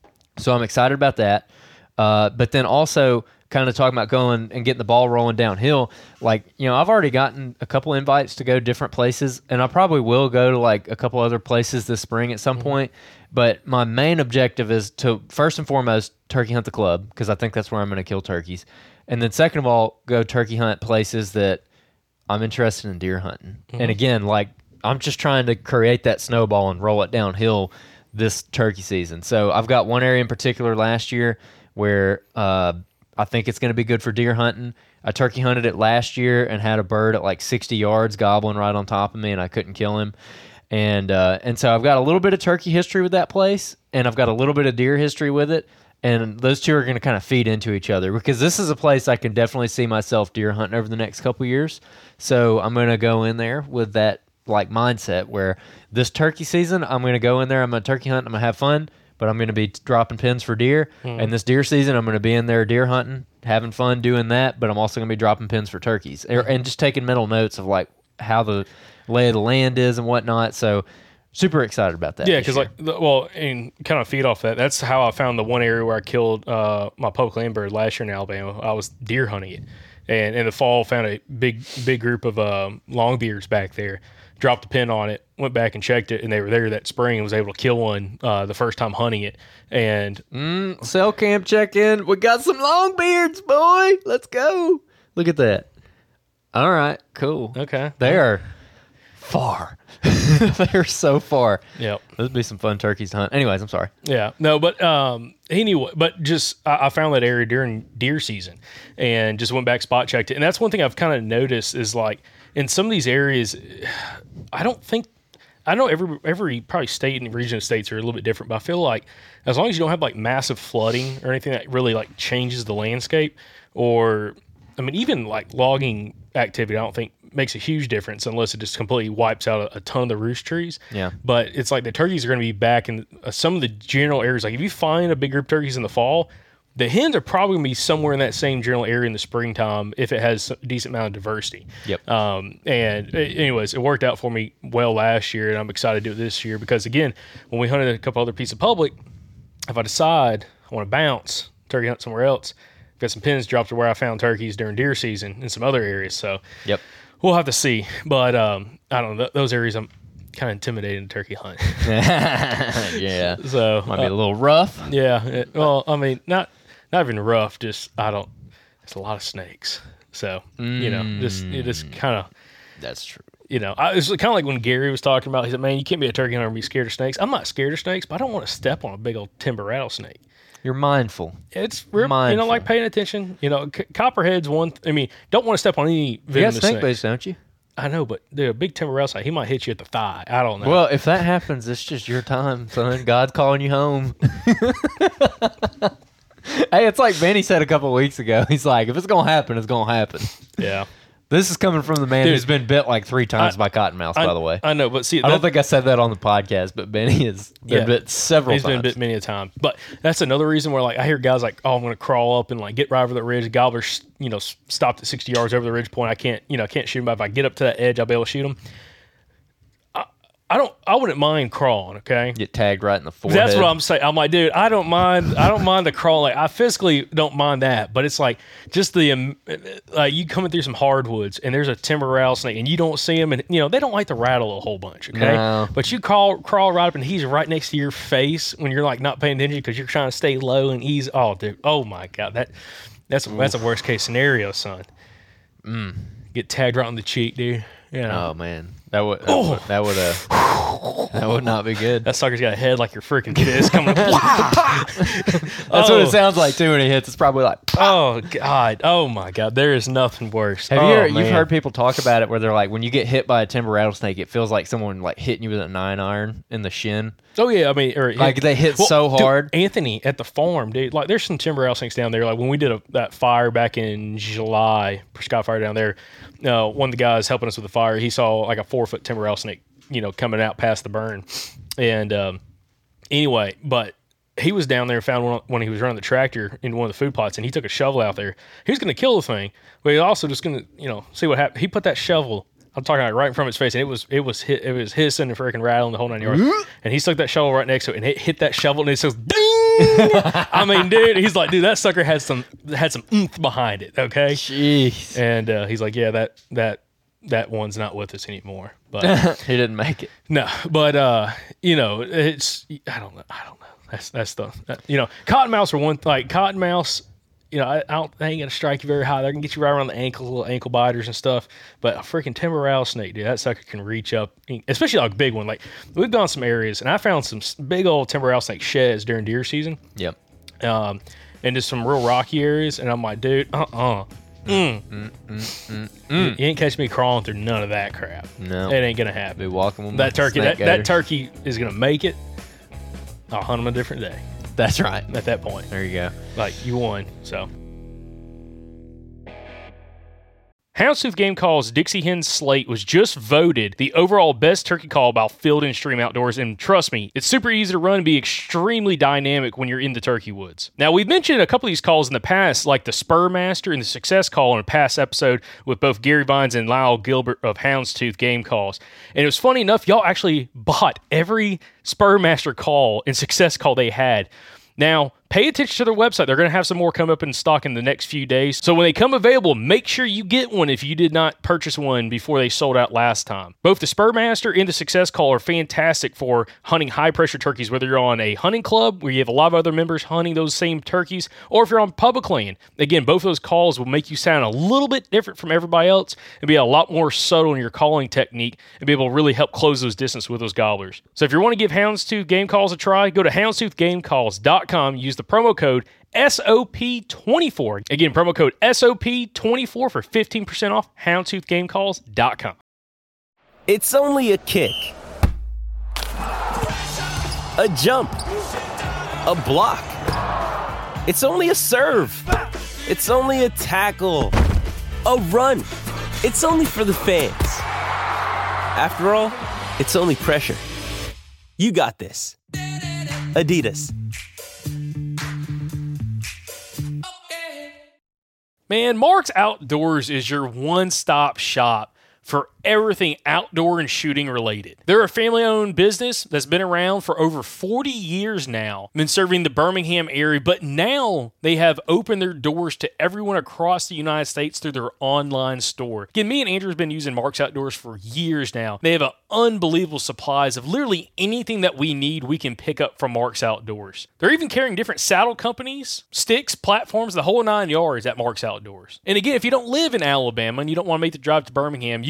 So I'm excited about that. Uh, but then also kind of talking about going and getting the ball rolling downhill. Like, you know, I've already gotten a couple invites to go different places, and I probably will go to like a couple other places this spring at some point. But my main objective is to, first and foremost, turkey hunt the club, because I think that's where I'm going to kill turkeys. And then second of all, go turkey hunt places that I'm interested in deer hunting. Mm-hmm. And again, like, I'm just trying to create that snowball and roll it downhill this turkey season. So I've got one area in particular last year where uh, I think it's going to be good for deer hunting. I turkey hunted it last year and had a bird at like sixty yards gobbling right on top of me, and I couldn't kill him. And uh, and so I've got a little bit of turkey history with that place, and I've got a little bit of deer history with it. And those two are going to kind of feed into each other because this is a place I can definitely see myself deer hunting over the next couple years. So I'm going to go in there with that like mindset where this turkey season, I'm going to go in there, I'm going to turkey hunt, I'm going to have fun, but I'm going to be dropping pins for deer. Hmm. And this deer season, I'm going to be in there deer hunting, having fun doing that, but I'm also going to be dropping pins for turkeys and just taking mental notes of like how the lay of the land is and whatnot. So super excited about that. Yeah, this because year. like, the, well, and kind of feed off that. That's how I found the one area where I killed uh, my public land bird last year in Alabama. I was deer hunting it, and in the fall found a big, big group of um, longbeards back there. Dropped a pin on it, went back and checked it, and they were there that spring and was able to kill one uh, the first time hunting it. And Mm, cell camp check in. We got some long beards, boy. Let's go. Look at that. All right, cool. okay, They are far. They're so far. Yep. Those would be some fun turkeys to hunt. Anyways, I'm sorry. Yeah, no, but um, anyway, but just I, I found that area during deer season, and just went back spot checked it, and that's one thing I've kind of noticed is like in some of these areas, I don't think I know every every probably state and region of states are a little bit different, but I feel like as long as you don't have like massive flooding or anything that really like changes the landscape, or I mean even like logging activity, I don't think makes a huge difference unless it just completely wipes out a, a ton of the roost trees. Yeah. But it's like the turkeys are going to be back in uh, some of the general areas. Like if you find a big group of turkeys in the fall, the hens are probably going to be somewhere in that same general area in the springtime if it has a decent amount of diversity. Yep. Um, and uh, anyways, it worked out for me well last year, and I'm excited to do it this year because, again, when we hunted a couple other pieces of public, if I decide I want to bounce, turkey hunt somewhere else, I've got some pins dropped to where I found turkeys during deer season in some other areas. So Yep. we'll have to see. But um, I don't know. Th- those areas I'm kind of intimidated to turkey hunt. Yeah. So Might be uh, a little rough. yeah. It, well, I mean, not not even rough. Just I don't. It's a lot of snakes. So you know, just it just kind of That's true. You know, I, it's kind of like when Gary was talking about, he said, man, you can't be a turkey hunter and be scared of snakes. I'm not scared of snakes, but I don't want to step on a big old timber rattlesnake. You're mindful. It's real, mindful. you know, like paying attention. You know, c- copperhead's one, th- I mean, don't want to step on any You got venomous snake snake. base, don't you? I know, but dude, a big timber rattlesnake, he might hit you at the thigh. I don't know. Well, if that happens, it's just your time, son. God's calling you home. Hey, it's like Benny said a couple weeks ago. He's like, if it's going to happen, it's going to happen. yeah. This is coming from the man Dude, who's been bit like three times I- by cottonmouths, I, by the way. I know, but see, I don't think I said that on the podcast, but Benny has been Yeah. bit several he's times. been bit many a time. But that's another reason where, like, I hear guys like, oh, I'm going to crawl up and, like, get right over the ridge. Gobbler's, you know, s- stopped at sixty yards over the ridge point. I can't, you know, I can't shoot him, but if I get up to that edge, I'll be able to shoot him. I, I don't, I wouldn't mind crawling, okay? Get tagged right in the forehead. That's what I'm saying. I'm like, dude, I don't mind. I don't mind the crawl. Like, I physically don't mind that, but it's like just the um, like you coming through some hardwoods and there's a timber rattlesnake and you don't see him, and you know they don't like to rattle a whole bunch. Okay, No. but you crawl crawl right up and he's right next to your face when you're like not paying attention because you're trying to stay low and ease. Oh, dude. Oh my god, that that's that's a worst case scenario, son. Mm. Get tagged right on the cheek, dude. You know. Oh man, that would that Oh. would that would uh, that would not be good. That sucker's got a head like your freaking fist coming. That's what Oh. it sounds like too when he hits. It's probably like. Oh God! Oh my God! There is nothing worse. Have oh, you ever, man. you've heard people talk about it where they're like, when you get hit by a timber rattlesnake, it feels like someone like hitting you with a nine iron in the shin. Oh yeah, I mean, or, Like, they hit so dude, hard. Anthony at the farm, dude. Like, there's some timber rattlesnakes down there. Like when we did a, that fire back in July, Prescott fire down there. Uh, one of the guys helping us with the fire, he saw like a four foot timber rattlesnake, you know, coming out past the burn. And um, anyway, but he was down there, found one when he was running the tractor into one of the food plots, and he took a shovel out there. He was going to kill the thing, but he also just going to, you know, see what happened. He put that shovel. I'm talking like right in front of his face, and it was it was hit, it was hissing and freaking rattling the whole nine yards. And he stuck that shovel right next to it, and it hit that shovel, and it says ding. I mean, dude, he's like, dude, that sucker had some had some oomph behind it. Okay, Jeez. and uh, he's like, yeah, that that that one's not with us anymore. But He didn't make it. no, but uh, you know, it's I don't know, I don't know. That's that's the that, you know, cottonmouths are one like cottonmouths. You know, I, I don't. They ain't gonna strike you very high. They're gonna get you right around the ankle, little ankle biters and stuff. But a freaking timber rattlesnake, dude, that sucker can reach up, especially like a big one. Like we've gone some areas, and I found some s- big old timber rattlesnake sheds during deer season, Yep. um, and just some real rocky areas. And I'm like, dude, uh, uh Mm. Mm, mm, mm, You, you ain't catch me crawling through none of that crap. No. It ain't gonna happen. Be walking with That my turkey, snake that, that gator. turkey is gonna make it. I'll hunt him a different day. That's right. At that point, There you go. like you won. So, Houndstooth Game Call's Dixie Hen Slate was just voted the overall best turkey call by Field and Stream Outdoors, and trust me, it's super easy to run and be extremely dynamic when you're in the turkey woods. Now, we've mentioned a couple of these calls in the past, like the Spur Master and the Success Call in a past episode with both Gary Vines and Lyle Gilbert of Houndstooth Game Calls. And it was funny enough, y'all actually bought every Spur Master call and Success Call they had. Now, pay attention to their website. They're going to have some more come up in stock in the next few days. So when they come available, make sure you get one if you did not purchase one before they sold out last time. Both the Spurmaster and the Success Call are fantastic for hunting high-pressure turkeys, whether you're on a hunting club where you have a lot of other members hunting those same turkeys, or if you're on public land. Again, both of those calls will make you sound a little bit different from everybody else and be a lot more subtle in your calling technique and be able to really help close those distance with those gobblers. So if you want to give Houndstooth Game Calls a try, go to houndstooth game calls dot com, use the promo code S O P twenty-four. Again, promo code S O P twenty-four for fifteen percent off houndstooth game calls dot com. It's only a kick, a jump, a block. It's only a serve. It's only a tackle, a run. It's only for the fans. After all, it's only pressure. You got this. Adidas. Man, Mark's Outdoors is your one-stop shop for everything outdoor and shooting related. They're a family-owned business that's been around for over forty years now, been serving the Birmingham area, but now they have opened their doors to everyone across the United States through their online store. Again, me and Andrew have been using Mark's Outdoors for years now. They have an unbelievable supplies of literally anything that we need we can pick up from Mark's Outdoors. They're even carrying different saddle companies, sticks, platforms, the whole nine yards at Mark's Outdoors. And again, if you don't live in Alabama and you don't want to make the drive to Birmingham, you can go over to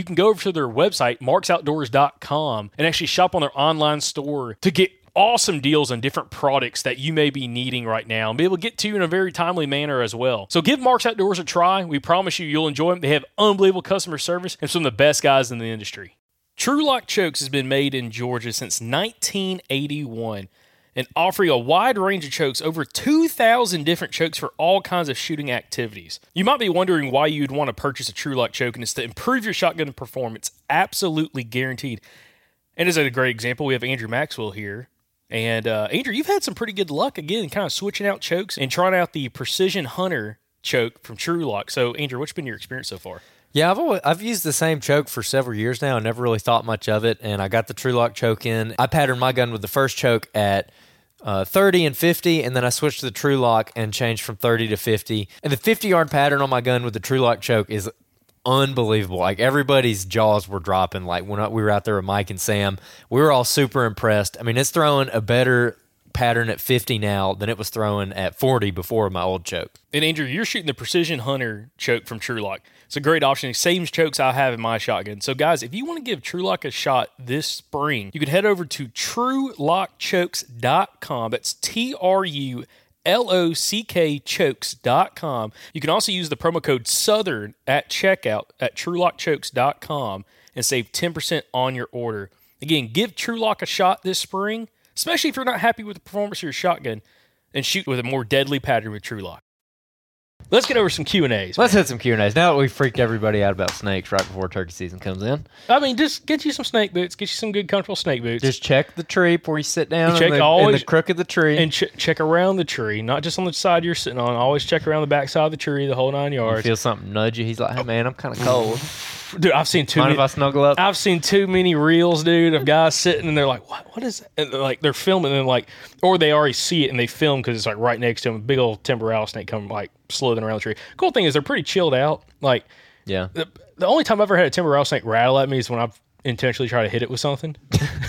to their website, marks outdoors dot com, and actually shop on their online store to get awesome deals on different products that you may be needing right now and be able to get to you in a very timely manner as well. So give Marks Outdoors a try. We promise you you'll enjoy them. They have unbelievable customer service and some of the best guys in the industry. True Lock Chokes has been made in Georgia since nineteen eighty-one and offering a wide range of chokes, over two thousand different chokes for all kinds of shooting activities. You might be wondering why you'd want to purchase a True Lock choke, and it's to improve your shotgun performance. Absolutely guaranteed. And as a great example, we have Andrew Maxwell here. And uh, Andrew, you've had some pretty good luck, again, kind of switching out chokes and trying out the Precision Hunter choke from True Lock. So, Andrew, what's been your experience so far? Yeah, I've always, I've used the same choke for several years now. I never really thought much of it, and I got the True Lock choke in. I patterned my gun with the first choke at uh, thirty and fifty, and then I switched to the True Lock and changed from thirty to fifty. And the fifty-yard pattern on my gun with the True Lock choke is unbelievable. Like, everybody's jaws were dropping. Like, when we were out there with Mike and Sam, we were all super impressed. I mean, it's throwing a better pattern at fifty now than it was throwing at forty before my old choke. And Andrew, you're shooting the Precision Hunter choke from True Lock. It's a great option. Same chokes I have in my shotgun. So, guys, if you want to give True Lock a shot this spring, you can head over to true lock chokes dot com. That's T R U L O C K chokes dot com. You can also use the promo code Southern at checkout at true lock chokes dot com and save ten percent on your order. Again, give True Lock a shot this spring, especially if you're not happy with the performance of your shotgun, and shoot with a more deadly pattern with True Lock. Let's get over some Q and A's. Let's hit some Q and A's. Now that we've freaked everybody out about snakes right before turkey season comes in. I mean, just get you some snake boots. Get you some good, comfortable snake boots. Just check the tree before you sit down check in, the, always, in the crook of the tree. And ch- check around the tree, not just on the side you're sitting on. Always check around the back side of the tree, the whole nine yards. You feel something nudge you. He's like, hey, man, I'm kind of cold. Dude, I've seen too Mind many. if I snuggle up? I've seen too many reels, dude, of guys sitting and they're like, "What? What is that?" And they're like they're filming and like, or they already see it and they film because it's like right next to them, a big old timber rattlesnake coming like slithering around the tree. Cool thing is they're pretty chilled out. Like, yeah. The, the only time I've ever had a timber rattlesnake rattle at me is when I've intentionally tried to hit it with something.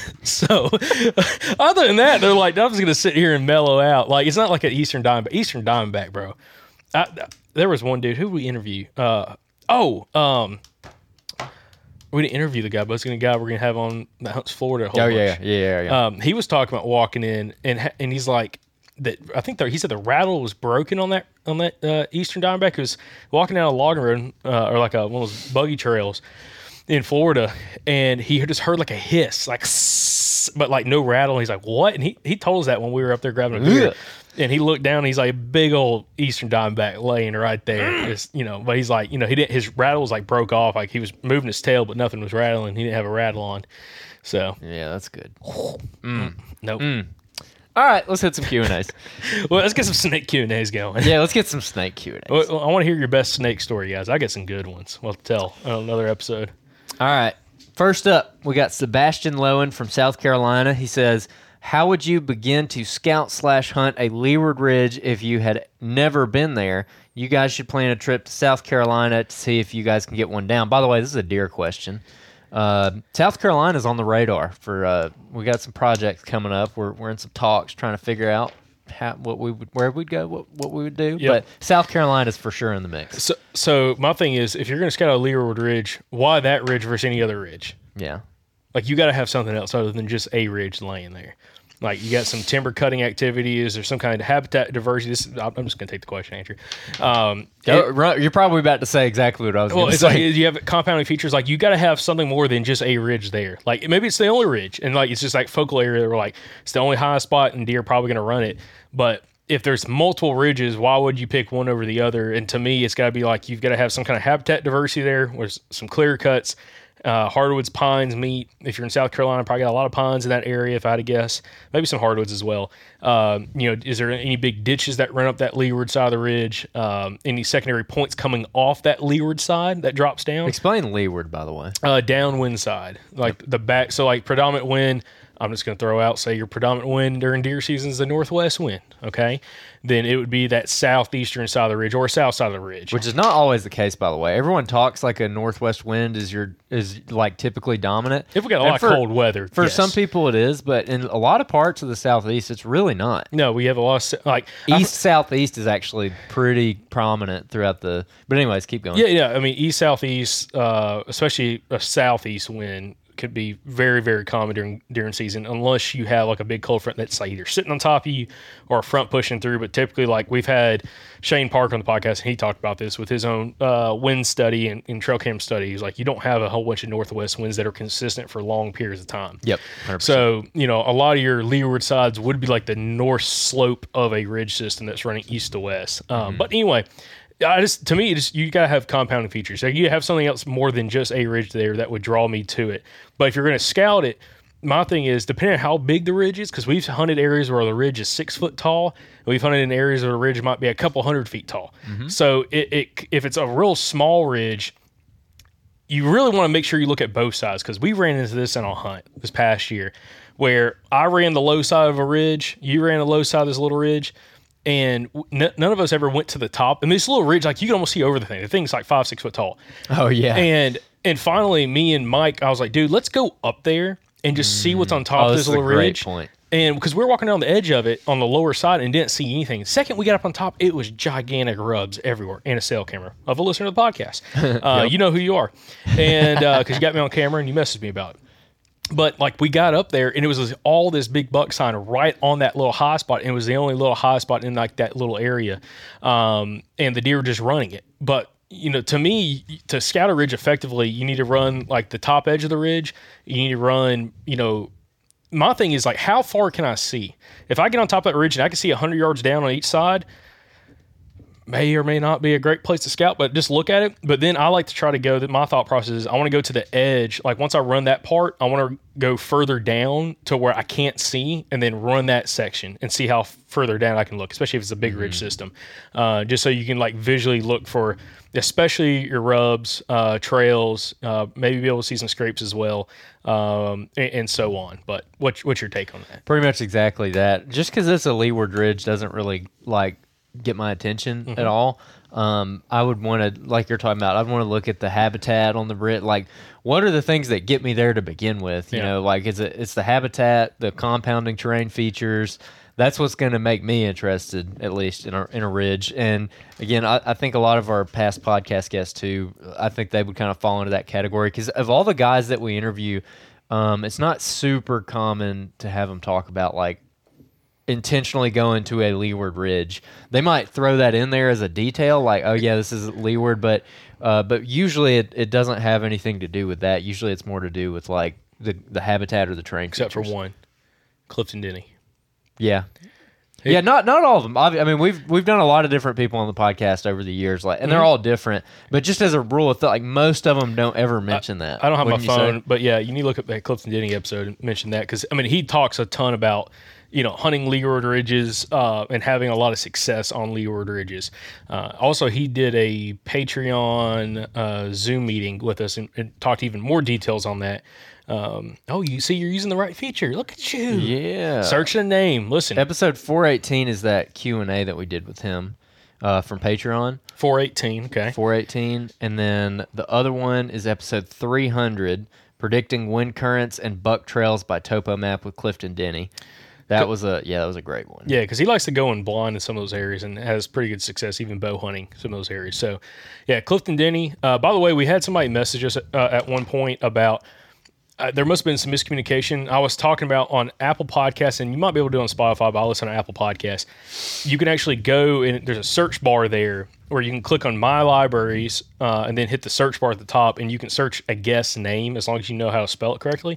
So, other than that, they're like, I'm just gonna sit here and mellow out. Like, it's not like an Eastern Diamondback. Eastern Diamondback, bro. I, there was one dude who we interview. Uh, oh, um. We didn't interview the guy, but it's going to guy we're going to have on that hunts Florida. A whole Oh, yeah, bunch. yeah, yeah, yeah. Um, he was talking about walking in, and and he's like, that. I think the, he said the rattle was broken on that on that uh, Eastern Diamondback. He was walking down a logging road, uh, or like a, one of those buggy trails in Florida, and he just heard like a hiss, like, but like no rattle. He's like, what? And he, he told us that when we were up there grabbing a beer. And he looked down, and he's like a big old Eastern Diamondback laying right there. Just, you know, but he's like, you know, he didn't. His rattle was like broke off, like he was moving his tail, but nothing was rattling. He didn't have a rattle on. So yeah, that's good. Mm. Nope. Mm. All right, let's hit some Q and A's. Well, let's get some snake Q and A's going. Yeah, let's get some snake Q and A's. Well, I want to hear your best snake story, guys. I got some good ones. We'll tell on another episode. All right. First up, we got Sebastian Lowen from South Carolina. He says, how would you begin to scout slash hunt a Leeward Ridge if you had never been there? You guys should plan a trip to South Carolina to see if you guys can get one down. By the way, this is a deer question. Uh, South Carolina's on the radar for. Uh, we got some projects coming up. We're we're in some talks trying to figure out how what we would where we'd go, what what we would do. Yep. But South Carolina's for sure in the mix. So, so my thing is, if you're going to scout a Leeward Ridge, why that ridge versus any other ridge? Yeah. Like, you got to have something else other than just a ridge laying there. Like, you got some timber cutting activities or some kind of habitat diversity. This, I'm just going to take the question, Andrew. Um, Go, run, you're probably about to say exactly what I was well, going to it's say. like you have compounding features. Like, you got to have something more than just a ridge there. Like, maybe it's the only ridge, and like it's just like focal area. Where like it's the only high spot, and deer are probably going to run it. But if there's multiple ridges, why would you pick one over the other? And to me, it's got to be like you've got to have some kind of habitat diversity there. With some clear cuts. Uh, hardwoods, pines, meet. If you're in South Carolina, probably got a lot of pines in that area, if I had to guess. Maybe some hardwoods as well. Um, you know, is there any big ditches that run up that leeward side of the ridge? Um, any secondary points coming off that leeward side that drops down? Explain leeward, by the way. Uh, downwind side, like the back. So like predominant wind I'm just going to throw out, say your predominant wind during deer season is the northwest wind, okay? Then it would be that southeastern side of the ridge or south side of the ridge. Which is not always the case, by the way. Everyone talks like a northwest wind is your is like typically dominant. If we got a And lot for- of cold weather, For yes. some people it is, but in a lot of parts of the southeast, it's really not. No, we have a lot of, se- like, I- East southeast is actually pretty prominent throughout the. But anyways, keep going. Yeah, yeah. I mean, east southeast, uh, especially a southeast wind, could be very, very common during during season, unless you have like a big cold front that's like either sitting on top of you or a front pushing through. But typically, like we've had Shane Parker on the podcast, and he talked about this with his own uh, wind study and, and trail cam study. He's like, you don't have a whole bunch of northwest winds that are consistent for long periods of time. Yep. one hundred percent. So, you know, a lot of your leeward sides would be like the north slope of a ridge system that's running east to west. Um, Mm-hmm. But anyway, I just to me, it's, you gotta have compounding features. So you have something else more than just a ridge there that would draw me to it. But if you're gonna scout it, my thing is depending on how big the ridge is, because we've hunted areas where the ridge is six foot tall, and we've hunted in areas where the ridge might be a couple hundred feet tall. Mm-hmm. So it, it if it's a real small ridge, you really want to make sure you look at both sides, because we ran into this in a hunt this past year where I ran the low side of a ridge, you ran the low side of this little ridge, and n- none of us ever went to the top. And this little ridge, like you can almost see over the thing. The thing's like five, six foot tall. Oh yeah. And and finally, me and Mike, I was like, dude, let's go up there and just see what's on top Oh, of this this is a little great ridge. point. And because we were walking down the edge of it on the lower side and didn't see anything. The second we got up on top, it was gigantic rubs everywhere and a cell camera of a listener to the podcast. Uh, You know who you are. And because you got me on camera and you messaged me about it. But like we got up there and it was this- all this big buck sign right on that little high spot. And it was the only little high spot in like that little area. Um, and the deer were just running it. But you know, to me, to scout a ridge effectively, you need to run like the top edge of the ridge. You need to run, you know, my thing is like, how far can I see? If I get on top of that ridge and I can see one hundred yards down on each side, may or may not be a great place to scout, but just look at it. But then I like to try to go, that my thought process is I want to go to the edge. Like once I run that part, I want to go further down to where I can't see and then run that section and see how further down I can look, especially if it's a big ridge system. Uh, just so you can like visually look for, especially your rubs, uh, trails, uh, maybe be able to see some scrapes as well, um, and, and so on. But what, what's your take on that? Pretty much exactly that. Just because it's a leeward ridge doesn't really like get my attention Mm-hmm. at all. Um, I would want to, like you're talking about, I'd want to look at the habitat on the ridge. Like, what are the things that get me there to begin with? You Yeah. know, like is it it's the habitat, the compounding terrain features. That's what's going to make me interested, at least in a in a ridge. And again, I, I think a lot of our past podcast guests too, I think they would kind of fall into that category because of all the guys that we interview, um, it's not super common to have them talk about like intentionally going to a leeward ridge. They might throw that in there as a detail, like, oh yeah, this is leeward, but uh, but usually it, it doesn't have anything to do with that. Usually it's more to do with like the the habitat or the terrain. Except features. for one, Clifton Denny. Yeah. Yeah, not not all of them. Obvi- I mean, we've we've done a lot of different people on the podcast over the years, like, and they're all different. But just as a rule of thought, like most of them don't ever mention that. I don't have Wouldn't my you say? phone, but yeah, you need to look at that Clifton Denny episode and mention that because I mean he talks a ton about you know hunting leeward ridges uh, and having a lot of success on leeward ridges. Uh, also, he did a Patreon uh, Zoom meeting with us and, and talked even more details on that. Um, oh, you see, you're using the right feature. Look at you. Yeah. Search the name. Listen, Episode four eighteen is that Q and A that we did with him uh, from Patreon. four eighteen. Okay. four eighteen, and then the other one is episode three hundred, predicting wind currents and buck trails by Topo Map with Clifton Denny. That was a yeah, that was a great one. Yeah, because he likes to go in blind in some of those areas and has pretty good success, even bow hunting some of those areas. So, yeah, Clifton Denny. Uh, by the way, we had somebody message us uh, at one point about uh, there must have been some miscommunication. I was talking about on Apple Podcasts, and you might be able to do it on Spotify, but I listen on Apple Podcasts. You can actually go and there's a search bar there where you can click on My Libraries uh, and then hit the search bar at the top, and you can search a guest's name as long as you know how to spell it correctly,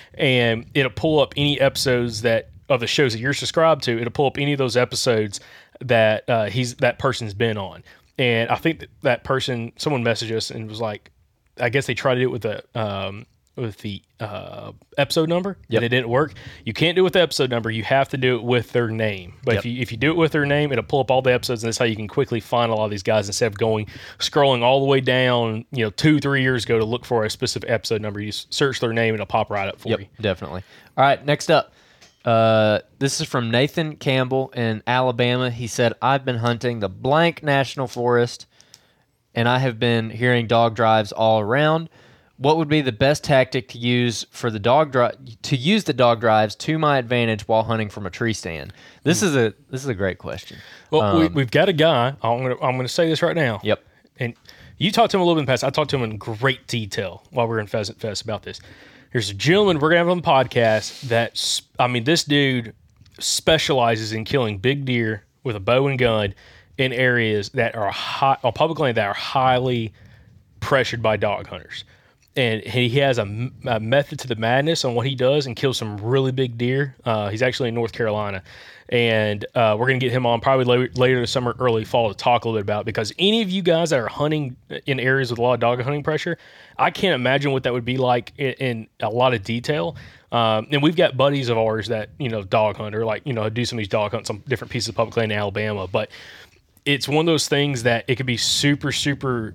and it'll pull up any episodes that of the shows that you're subscribed to. It'll pull up any of those episodes that uh, he's that person's been on. And I think that, that person, someone messaged us and was like, I guess they tried to do it with a um, with the uh, episode number, Yep. and it didn't work. You can't do it with the episode number. You have to do it with their name. But Yep. if you if you do it with their name, it'll pull up all the episodes, and that's how you can quickly find a lot of these guys instead of going scrolling all the way down, you know, two three years ago to look for a specific episode number. You just search their name, and it'll pop right up for Yep, you. definitely. All right, next up. Uh, this is from Nathan Campbell in Alabama. He said, I've been hunting the blank National Forest, and I have been hearing dog drives all around. What would be the best tactic to use for the dog drive to use the dog drives to my advantage while hunting from a tree stand? This is a this is a great question. Well, we, Um, we've got a guy. I'm gonna I'm gonna say this right now. Yep. And you talked to him a little bit in the past. I talked to him in great detail while we were in Pheasant Fest about this. There's a gentleman we're gonna have on the podcast that I mean, this dude specializes in killing big deer with a bow and gun in areas that are high on public land that are highly pressured by dog hunters. And he has a, a method to the madness on what he does and kills some really big deer. Uh, he's actually in North Carolina. And uh, we're going to get him on probably later, later this summer, early fall to talk a little bit about it, because any of you guys that are hunting in areas with a lot of dog hunting pressure, I can't imagine what that would be like in, in a lot of detail. Um, and we've got buddies of ours that, you know, dog hunt or like, you know, do some of these dog hunts on different pieces of public land in Alabama. But it's one of those things that it could be super, super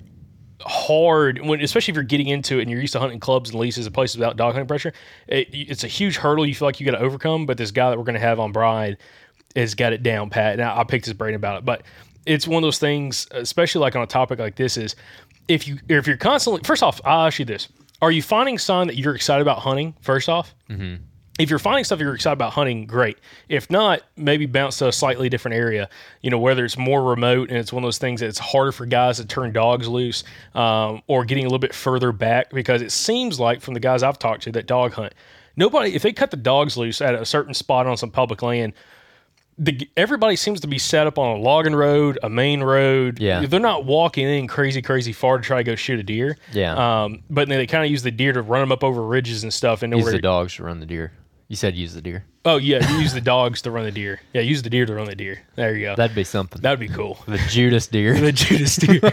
hard when, especially if you're getting into it and you're used to hunting clubs and leases and places without dog hunting pressure. It, it's a huge hurdle you feel like you got to overcome. But this guy that we're going to have on Bride has got it down pat. Now I picked his brain about it, but it's one of those things, especially like on a topic like this, is if you if you're constantly, first off, I'll ask you this: are you finding sign that you're excited about hunting? First off, mm-hmm. If you're finding stuff you're excited about hunting, great. If not, maybe bounce to a slightly different area. You know, whether it's more remote and it's one of those things that it's harder for guys to turn dogs loose, um, or getting a little bit further back, because it seems like from the guys I've talked to that dog hunt, nobody, if they cut the dogs loose at a certain spot on some public land, the, everybody seems to be set up on a logging road, a main road. Yeah. They're not walking in crazy, crazy far to try to go shoot a deer. Yeah. Um, but then they kind of use the deer to run them up over ridges and stuff. And use nowhere the to- dogs to run the deer. You said use the deer. Oh, yeah. You use the dogs to run the deer. Yeah, use the deer to run the deer. There you go. That'd be something. That would be cool. The Judas deer. The Judas deer.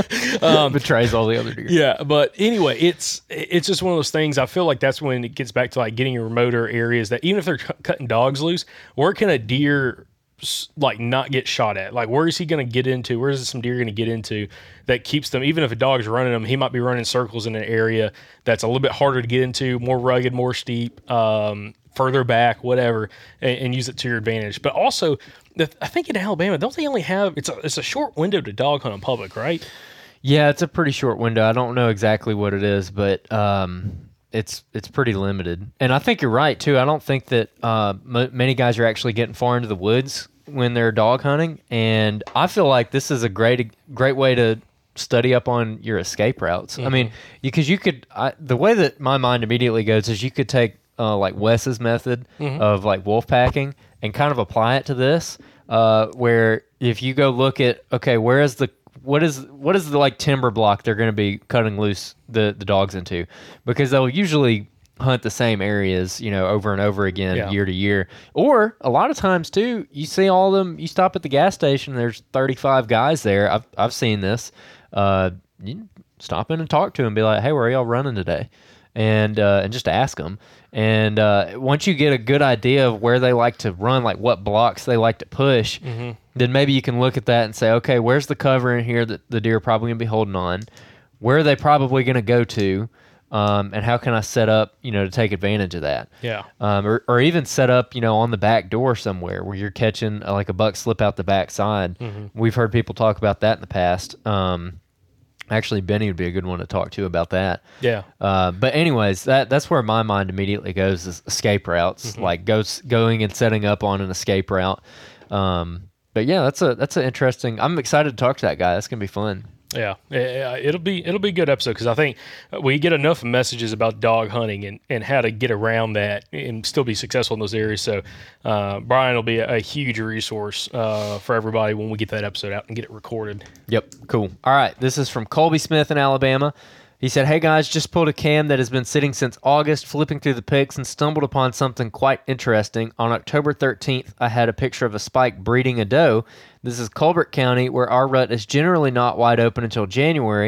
betrays all the other deer. Yeah, but anyway, it's it's just one of those things. I feel like that's when it gets back to like getting in remoter areas that even if they're cu- cutting dogs loose, where can a deer s- like not get shot at? Like, where is he going to get into? Where is some deer going to get into that keeps them? Even if a dog's running them, he might be running circles in an area that's a little bit harder to get into, more rugged, more steep, um, further back, whatever, and, and use it to your advantage. But also, the, I think in Alabama, don't they only have it's a it's a short window to dog hunt in public, right? Yeah, it's a pretty short window. I don't know exactly what it is, but um, it's it's pretty limited. And I think you're right too. I don't think that uh, m- many guys are actually getting far into the woods when they're dog hunting. And I feel like this is a great great way to study up on your escape routes. Mm-hmm. I mean, because you could I, the way that my mind immediately goes is you could take uh, like Wes's method mm-hmm. of like wolf packing and kind of apply it to this, uh, where if you go look at okay, where is the What is what is the like timber block they're going to be cutting loose the, the dogs into? Because they'll usually hunt the same areas, you know, over and over again, Yeah. year to year. Or a lot of times too, you see all of them. You stop at the gas station, there's thirty-five guys there. I've I've seen this. Uh, you stop in and talk to them, be like, "Hey, where are y'all running today?" And uh, and just ask them. And uh, once you get a good idea of where they like to run, like what blocks they like to push, mm-hmm. then maybe you can look at that and say, okay, where's the cover in here that the deer are probably going to be holding on? Where are they probably going to go to? Um, and how can I set up, you know, to take advantage of that? Yeah. Um, or, or even set up, you know, on the back door somewhere where you're catching uh, like a buck slip out the back side. Mm-hmm. We've heard people talk about that in the past. Um, Actually, Benny would be a good one to talk to about that. Yeah. Uh, but anyways, that that's where my mind immediately goes is escape routes, Mm-hmm. like go, going and setting up on an escape route. Um, but yeah, that's a that's an interesting. I'm excited to talk to that guy. That's gonna be fun. Yeah, Yeah, it'll be it'll be a good episode because I think we get enough messages about dog hunting and, and how to get around that and still be successful in those areas. So uh, Brian will be a, a huge resource uh, for everybody when we get that episode out and get it recorded. Yep, cool. All right, this is from Colby Smith in Alabama. He said, "Hey guys, just pulled a cam that has been sitting since August, flipping through the pics and stumbled upon something quite interesting. On October thirteenth, I had a picture of a spike breeding a doe. This is Colbert County, where our rut is generally not wide open until January.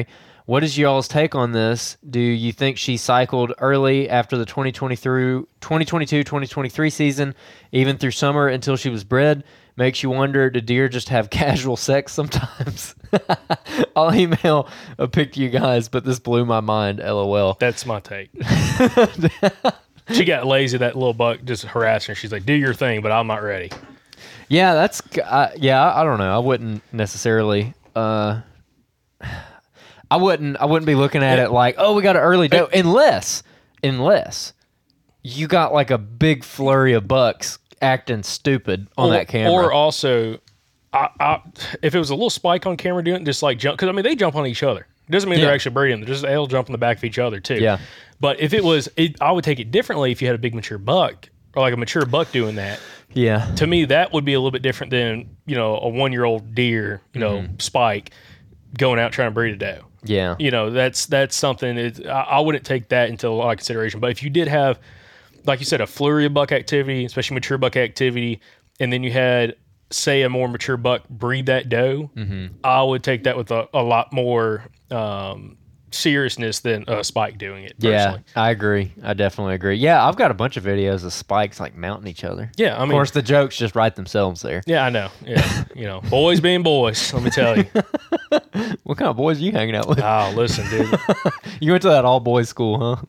What is y'all's take on this? Do you think she cycled early after the twenty twenty-two twenty twenty-three season, even through summer until she was bred? Makes you wonder, do deer just have casual sex sometimes? I'll email a pic to you guys, but this blew my mind, LOL. That's my take. She got lazy, that little buck just harassing her. She's like, do your thing, but I'm not ready. Yeah, that's, uh, yeah, I don't know. I wouldn't necessarily, uh, I wouldn't, I wouldn't be looking at it like, oh, we got an early doe, unless, unless you got like a big flurry of bucks acting stupid on or, that camera. Or also, I, I, if it was a little spike on camera doing it, just like jump, because I mean, they jump on each other. It doesn't mean Yeah. they're actually breeding. They're just, they'll jump on the back of each other too. Yeah. But if it was, it, I would take it differently if you had a big mature buck or like a mature buck doing that. Yeah. To me, that would be a little bit different than, you know, a one-year-old deer, you know, Mm-hmm. spike going out trying to breed a doe. Yeah. You know, that's that's something, it, I, I wouldn't take that into a lot of consideration. But if you did have, like you said, a flurry of buck activity, especially mature buck activity, and then you had, say, a more mature buck breed that doe, Mm-hmm. I would take that with a, a lot more um, seriousness than a spike doing it, personally. Yeah, I agree. I definitely agree. Yeah, I've got a bunch of videos of spikes like mounting each other. Yeah, I mean, of course, the jokes just write themselves there. Yeah, I know. Yeah, you know, boys being boys, let me tell you. What kind of boys are you hanging out with? Oh, listen, dude. You went to that all boys school, huh?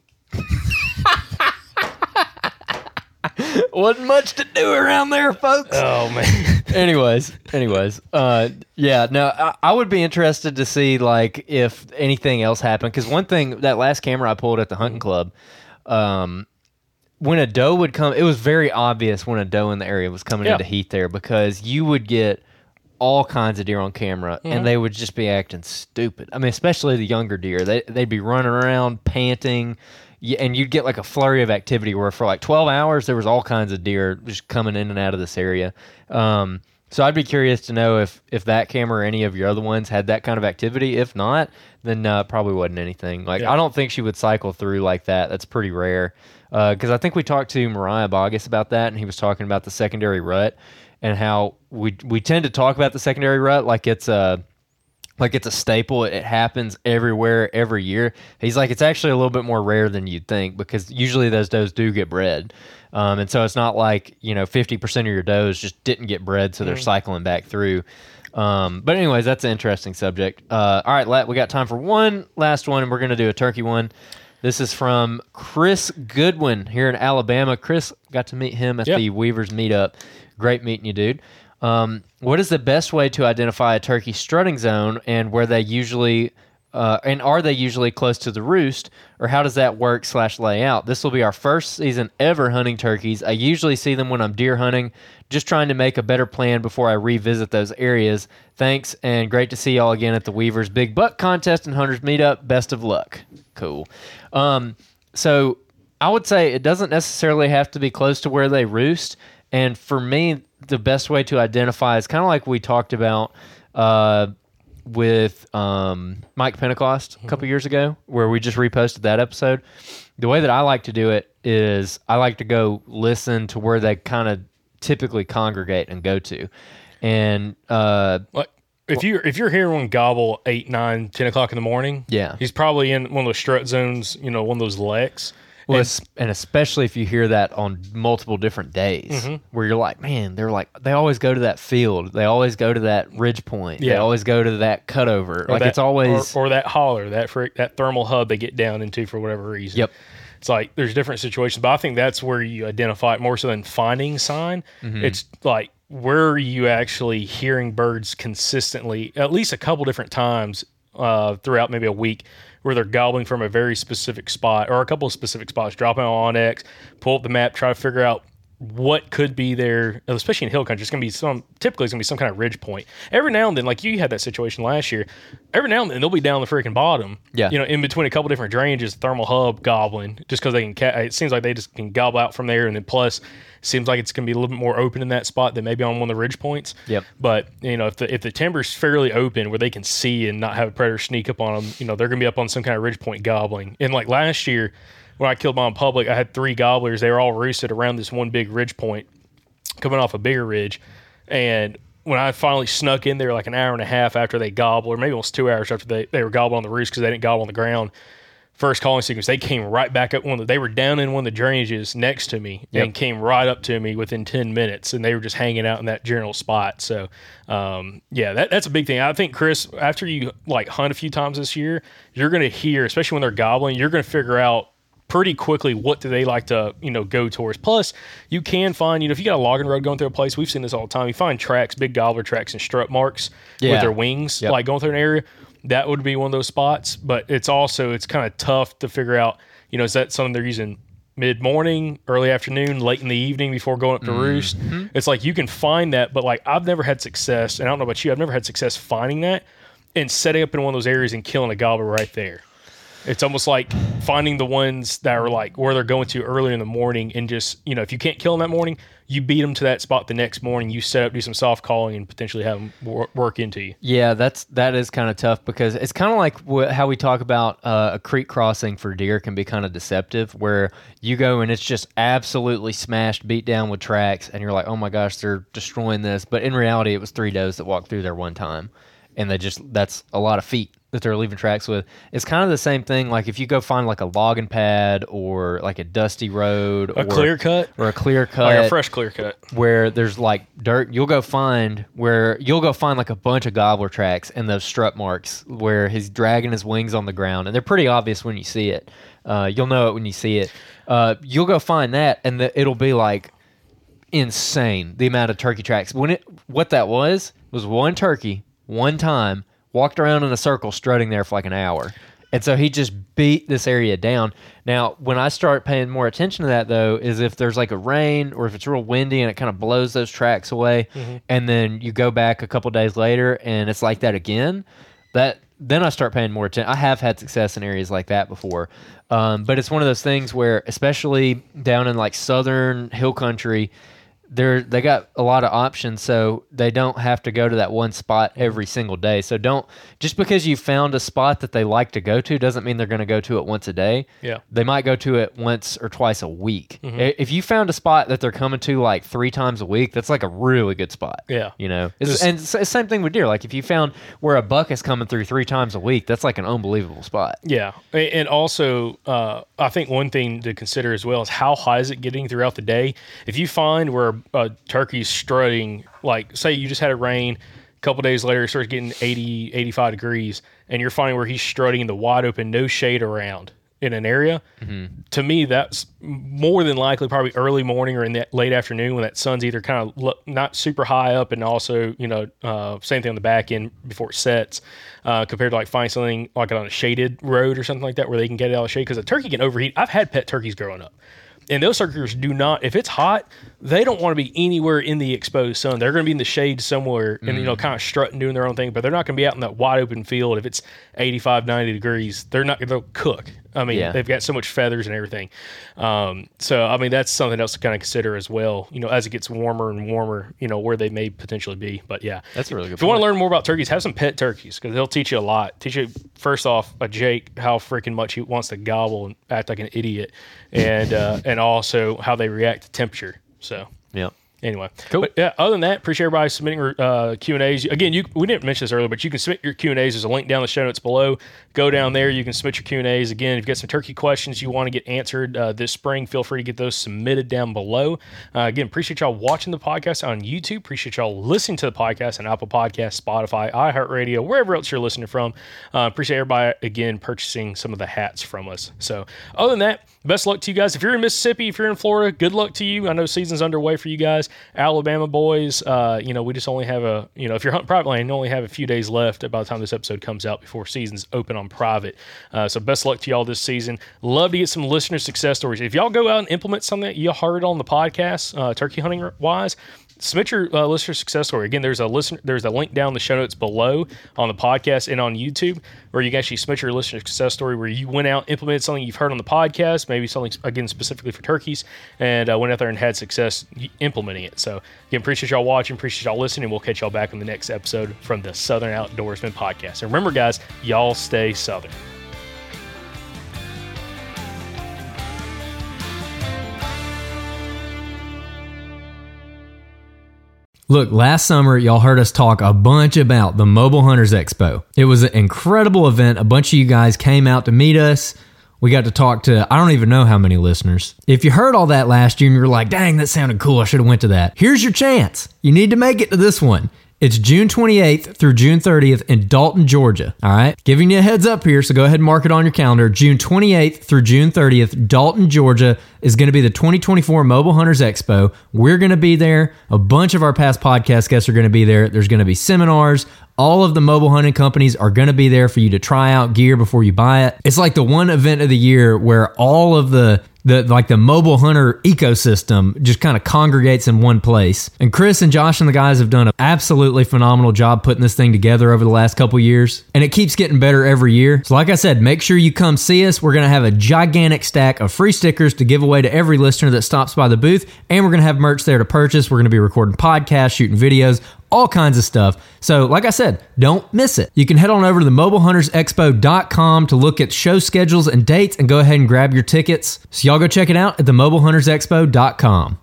Wasn't much to do around there, folks. Oh, man. anyways, anyways, uh, yeah, no, I, I would be interested to see like if anything else happened, because one thing, that last camera I pulled at the hunting club, um, when a doe would come, it was very obvious when a doe in the area was coming Yeah. into heat there, because you would get all kinds of deer on camera, Mm-hmm. and they would just be acting stupid. I mean, especially the younger deer, they they'd be running around panting. Yeah, and you'd get like a flurry of activity where for like twelve hours there was all kinds of deer just coming in and out of this area. Um, so I'd be curious to know if if that camera or any of your other ones had that kind of activity. If not, then uh, probably wasn't anything. Like Yeah. I don't think she would cycle through like that. That's pretty rare. Because I think we talked to Mariah Bogus about that, and he was talking about the secondary rut and how we we tend to talk about the secondary rut like it's a like it's a staple. It happens everywhere, every year. He's like, it's actually a little bit more rare than you'd think, because usually those does do get bred. Um, and so it's not like, you know, fifty percent of your does just didn't get bred, so they're cycling back through. Um, but anyways, that's an interesting subject. Uh, all right, Lat, we got time for one last one, and we're going to do a turkey one. This is from Chris Goodwin here in Alabama. Chris, got to meet him at Yeah. the Weavers meetup. Great meeting you, dude. Um, what is the best way to identify a turkey strutting zone, and where they usually, uh, and are they usually close to the roost, or how does that work slash lay out? This will be our first season ever hunting turkeys. I usually see them when I'm deer hunting, just trying to make a better plan before I revisit those areas. Thanks, and great to see y'all again at the Weavers Big Buck Contest and Hunters Meetup. Best of luck. Cool. Um, so I would say it doesn't necessarily have to be close to where they roost. And for me, the best way to identify is kind of like we talked about uh, with um, Mike Pentecost a couple years ago, where we just reposted that episode. The way that I like to do it is I like to go listen to where they kind of typically congregate and go to. And uh, Like, if you if you're hearing one gobble eight, nine, ten o'clock in the morning, Yeah. he's probably in one of those strut zones. You know, one of those leks. Well, And- es- and especially if you hear that on multiple different days, Mm-hmm. where you're like, man, they're like, they always go to that field, they always go to that ridge point, they Yeah. always go to that cutover. or Like that- it's always, or, or that holler, that frick, that thermal hub they get down into for whatever reason. Yep. It's like there's different situations, but I think that's where you identify it more so than finding sign. Mm-hmm. It's like where are you actually hearing birds consistently, at least a couple different times uh, throughout maybe a week, where they're gobbling from a very specific spot or a couple of specific spots, dropping on Onyx, pull up the map, try to figure out what could be there, especially in hill country. It's going to be some, typically it's going to be some kind of ridge point. Every now and then, like you had that situation last year, every now and then they'll be down the freaking bottom. Yeah. You know, in between a couple different drainages, thermal hub gobbling, just because they can, ca- it seems like they just can gobble out from there. And then plus, seems like it's going to be a little bit more open in that spot than maybe on one of the ridge points. Yep. But, you know, if the, if the timber's fairly open where they can see and not have a predator sneak up on them, you know, they're going to be up on some kind of ridge point gobbling. And like last year, when I killed mine in public, I had three gobblers. They were all roosted around this one big ridge point coming off a bigger ridge. And when I finally snuck in there like an hour and a half after they gobbled, or maybe almost two hours after they, they were gobbled on the roost because they didn't gobble on the ground, first calling sequence, they came right back up. One of the, they were down in one of the drainages next to me Yep. and came right up to me within ten minutes, and they were just hanging out in that general spot. So, um, yeah, that, that's a big thing. I think, Chris, after you like hunt a few times this year, you're going to hear, especially when they're gobbling, you're going to figure out pretty quickly what do they like to, you know, go towards. Plus, you can find, you know, if you got a logging road going through a place, we've seen this all the time, you find tracks, big gobbler tracks and strut marks Yeah. with their wings, Yep. like going through an area. That would be one of those spots, but it's also, it's kind of tough to figure out, you know, is that something they're using mid-morning, early afternoon, late in the evening before going up to roost? It's like you can find that, but like I've never had success, and I don't know about you, I've never had success finding that and setting up in one of those areas and killing a gobbler right there. It's almost like finding the ones that are like where they're going to early in the morning, and just, you know, if you can't kill them that morning, you beat them to that spot the next morning. You set up, do some soft calling, and potentially have them wor- work into you. Yeah, that's that is kind of tough because it's kind of like wh- how we talk about uh, a creek crossing for deer can be kind of deceptive, where you go and it's just absolutely smashed, beat down with tracks, and you're like, oh my gosh, they're destroying this. But in reality, it was three does that walked through there one time, and they just that's a lot of feet that they're leaving tracks with. It's kind of the same thing. Like if you go find like a logging pad or like a dusty road, A or, clear cut? or a clear cut, Like a fresh clear cut. where there's like dirt, you'll go find where you'll go find like a bunch of gobbler tracks and those strut marks where he's dragging his wings on the ground, and they're pretty obvious when you see it. Uh, you'll know it when you see it. Uh, you'll go find that, and the, it'll be like insane the amount of turkey tracks. When it what that was was one turkey one time walked around in a circle strutting there for like an hour. And so he just beat this area down. Now, when I start paying more attention to that, though, is if there's like a rain or if it's real windy and it kind of blows those tracks away, Mm-hmm. and then you go back a couple days later and it's like that again, that then I start paying more attention. I have had success in areas like that before. Um, but it's one of those things where, especially down in like southern hill country, they're they got a lot of options, so they don't have to go to that one spot every single day. So don't just because you found a spot that they like to go to doesn't mean they're going to go to it once a day. Yeah. They might go to it once or twice a week. I- If you found a spot that they're coming to like three times a week, that's like a really good spot. Yeah. You know, it's, Just- and it's the same thing with deer. Like if you found where a buck is coming through three times a week, that's like an unbelievable spot. Yeah, A- and also uh, I think one thing to consider as well is how high is it getting throughout the day. If you find where a turkey's strutting, like say you just had a rain, a couple days later it starts getting eighty, eighty-five degrees, and you're finding where he's strutting in the wide open, no shade around in an area, to me that's more than likely probably early morning or in the late afternoon when that sun's either kind of lo- not super high up, and also, you know, uh, same thing on the back end before it sets, uh, compared to like finding something like on a shaded road or something like that where they can get it out of shade, because a turkey can overheat. I've had pet turkeys growing up, and those turkeys do not, if it's hot, they don't want to be anywhere in the exposed sun. They're going to be in the shade somewhere and, you know, kind of strutting, doing their own thing, but they're not going to be out in that wide open field. If it's eighty-five, ninety degrees, they're not, they'll cook. I mean, Yeah. they've got so much feathers and everything. Um, so, I mean, that's something else to kind of consider as well, you know, as it gets warmer and warmer, you know, where they may potentially be. But yeah, That's a really good If you want to point. learn more about turkeys, have some pet turkeys, because they'll teach you a lot. Teach you, first off, a Jake, how freaking much he wants to gobble and act like an idiot, and, uh, and also how they react to temperature. So, Yeah. anyway, Cool. But yeah, other than that, appreciate everybody submitting uh, Q and A's. Again, you we didn't mention this earlier, but you can submit your Q and A's. There's a link down in the show notes below. Go down there. You can submit your Q and A's. Again, if you've got some turkey questions you want to get answered uh, this spring, feel free to get those submitted down below. Uh, again, appreciate y'all watching the podcast on YouTube. Appreciate y'all listening to the podcast on Apple Podcasts, Spotify, iHeartRadio, wherever else you're listening from. Uh, appreciate everybody, again, purchasing some of the hats from us. So other than that, best luck to you guys. If you're in Mississippi, if you're in Florida, good luck to you. I know season's underway for you guys. Alabama boys, uh, you know, we just only have a, you know, if you're hunting private land, you only have a few days left by the time this episode comes out before season's open on private. Uh, so best luck to y'all this season. Love to get some listener success stories. If y'all go out and implement something that you heard on the podcast, uh, turkey hunting wise, submit your uh, listener success story. Again, there's a listener, there's a link down in the show notes below on the podcast and on YouTube where you can actually submit your listener success story where you went out, implemented something you've heard on the podcast, maybe something again specifically for turkeys, and uh, went out there and had success implementing it. So again, appreciate y'all watching, appreciate y'all listening, and we'll catch y'all back in the next episode from the Southern Outdoorsman Podcast. And remember, guys, y'all stay Southern. Look, last summer, y'all heard us talk a bunch about the Mobile Hunters Expo. It was an incredible event. A bunch of you guys came out to meet us. We got to talk to, I don't even know how many listeners. If you heard all that last year and you were like, dang, that sounded cool, I should have went to that. Here's your chance. You need to make it to this one. It's June twenty-eighth through June thirtieth in Dalton, Georgia. All right? Giving you a heads up here, so go ahead and mark it on your calendar. June twenty-eighth through June thirtieth, Dalton, Georgia is going to be the twenty twenty-four Mobile Hunters Expo. We're going to be there. A bunch of our past podcast guests are going to be there. There's going to be seminars. All of the mobile hunting companies are going to be there for you to try out gear before you buy it. It's like the one event of the year where all of the the like the mobile hunter ecosystem just kind of congregates in one place. And Chris and Josh and the guys have done an absolutely phenomenal job putting this thing together over the last couple years. And it keeps getting better every year. So like I said, make sure you come see us. We're going to have a gigantic stack of free stickers to give away to every listener that stops by the booth. And we're going to have merch there to purchase. We're going to be recording podcasts, shooting videos, all kinds of stuff. So like I said, don't miss it. You can head on over to the mobile hunters expo dot com to look at show schedules and dates and go ahead and grab your tickets. So y'all go check it out at the mobile hunters expo dot com.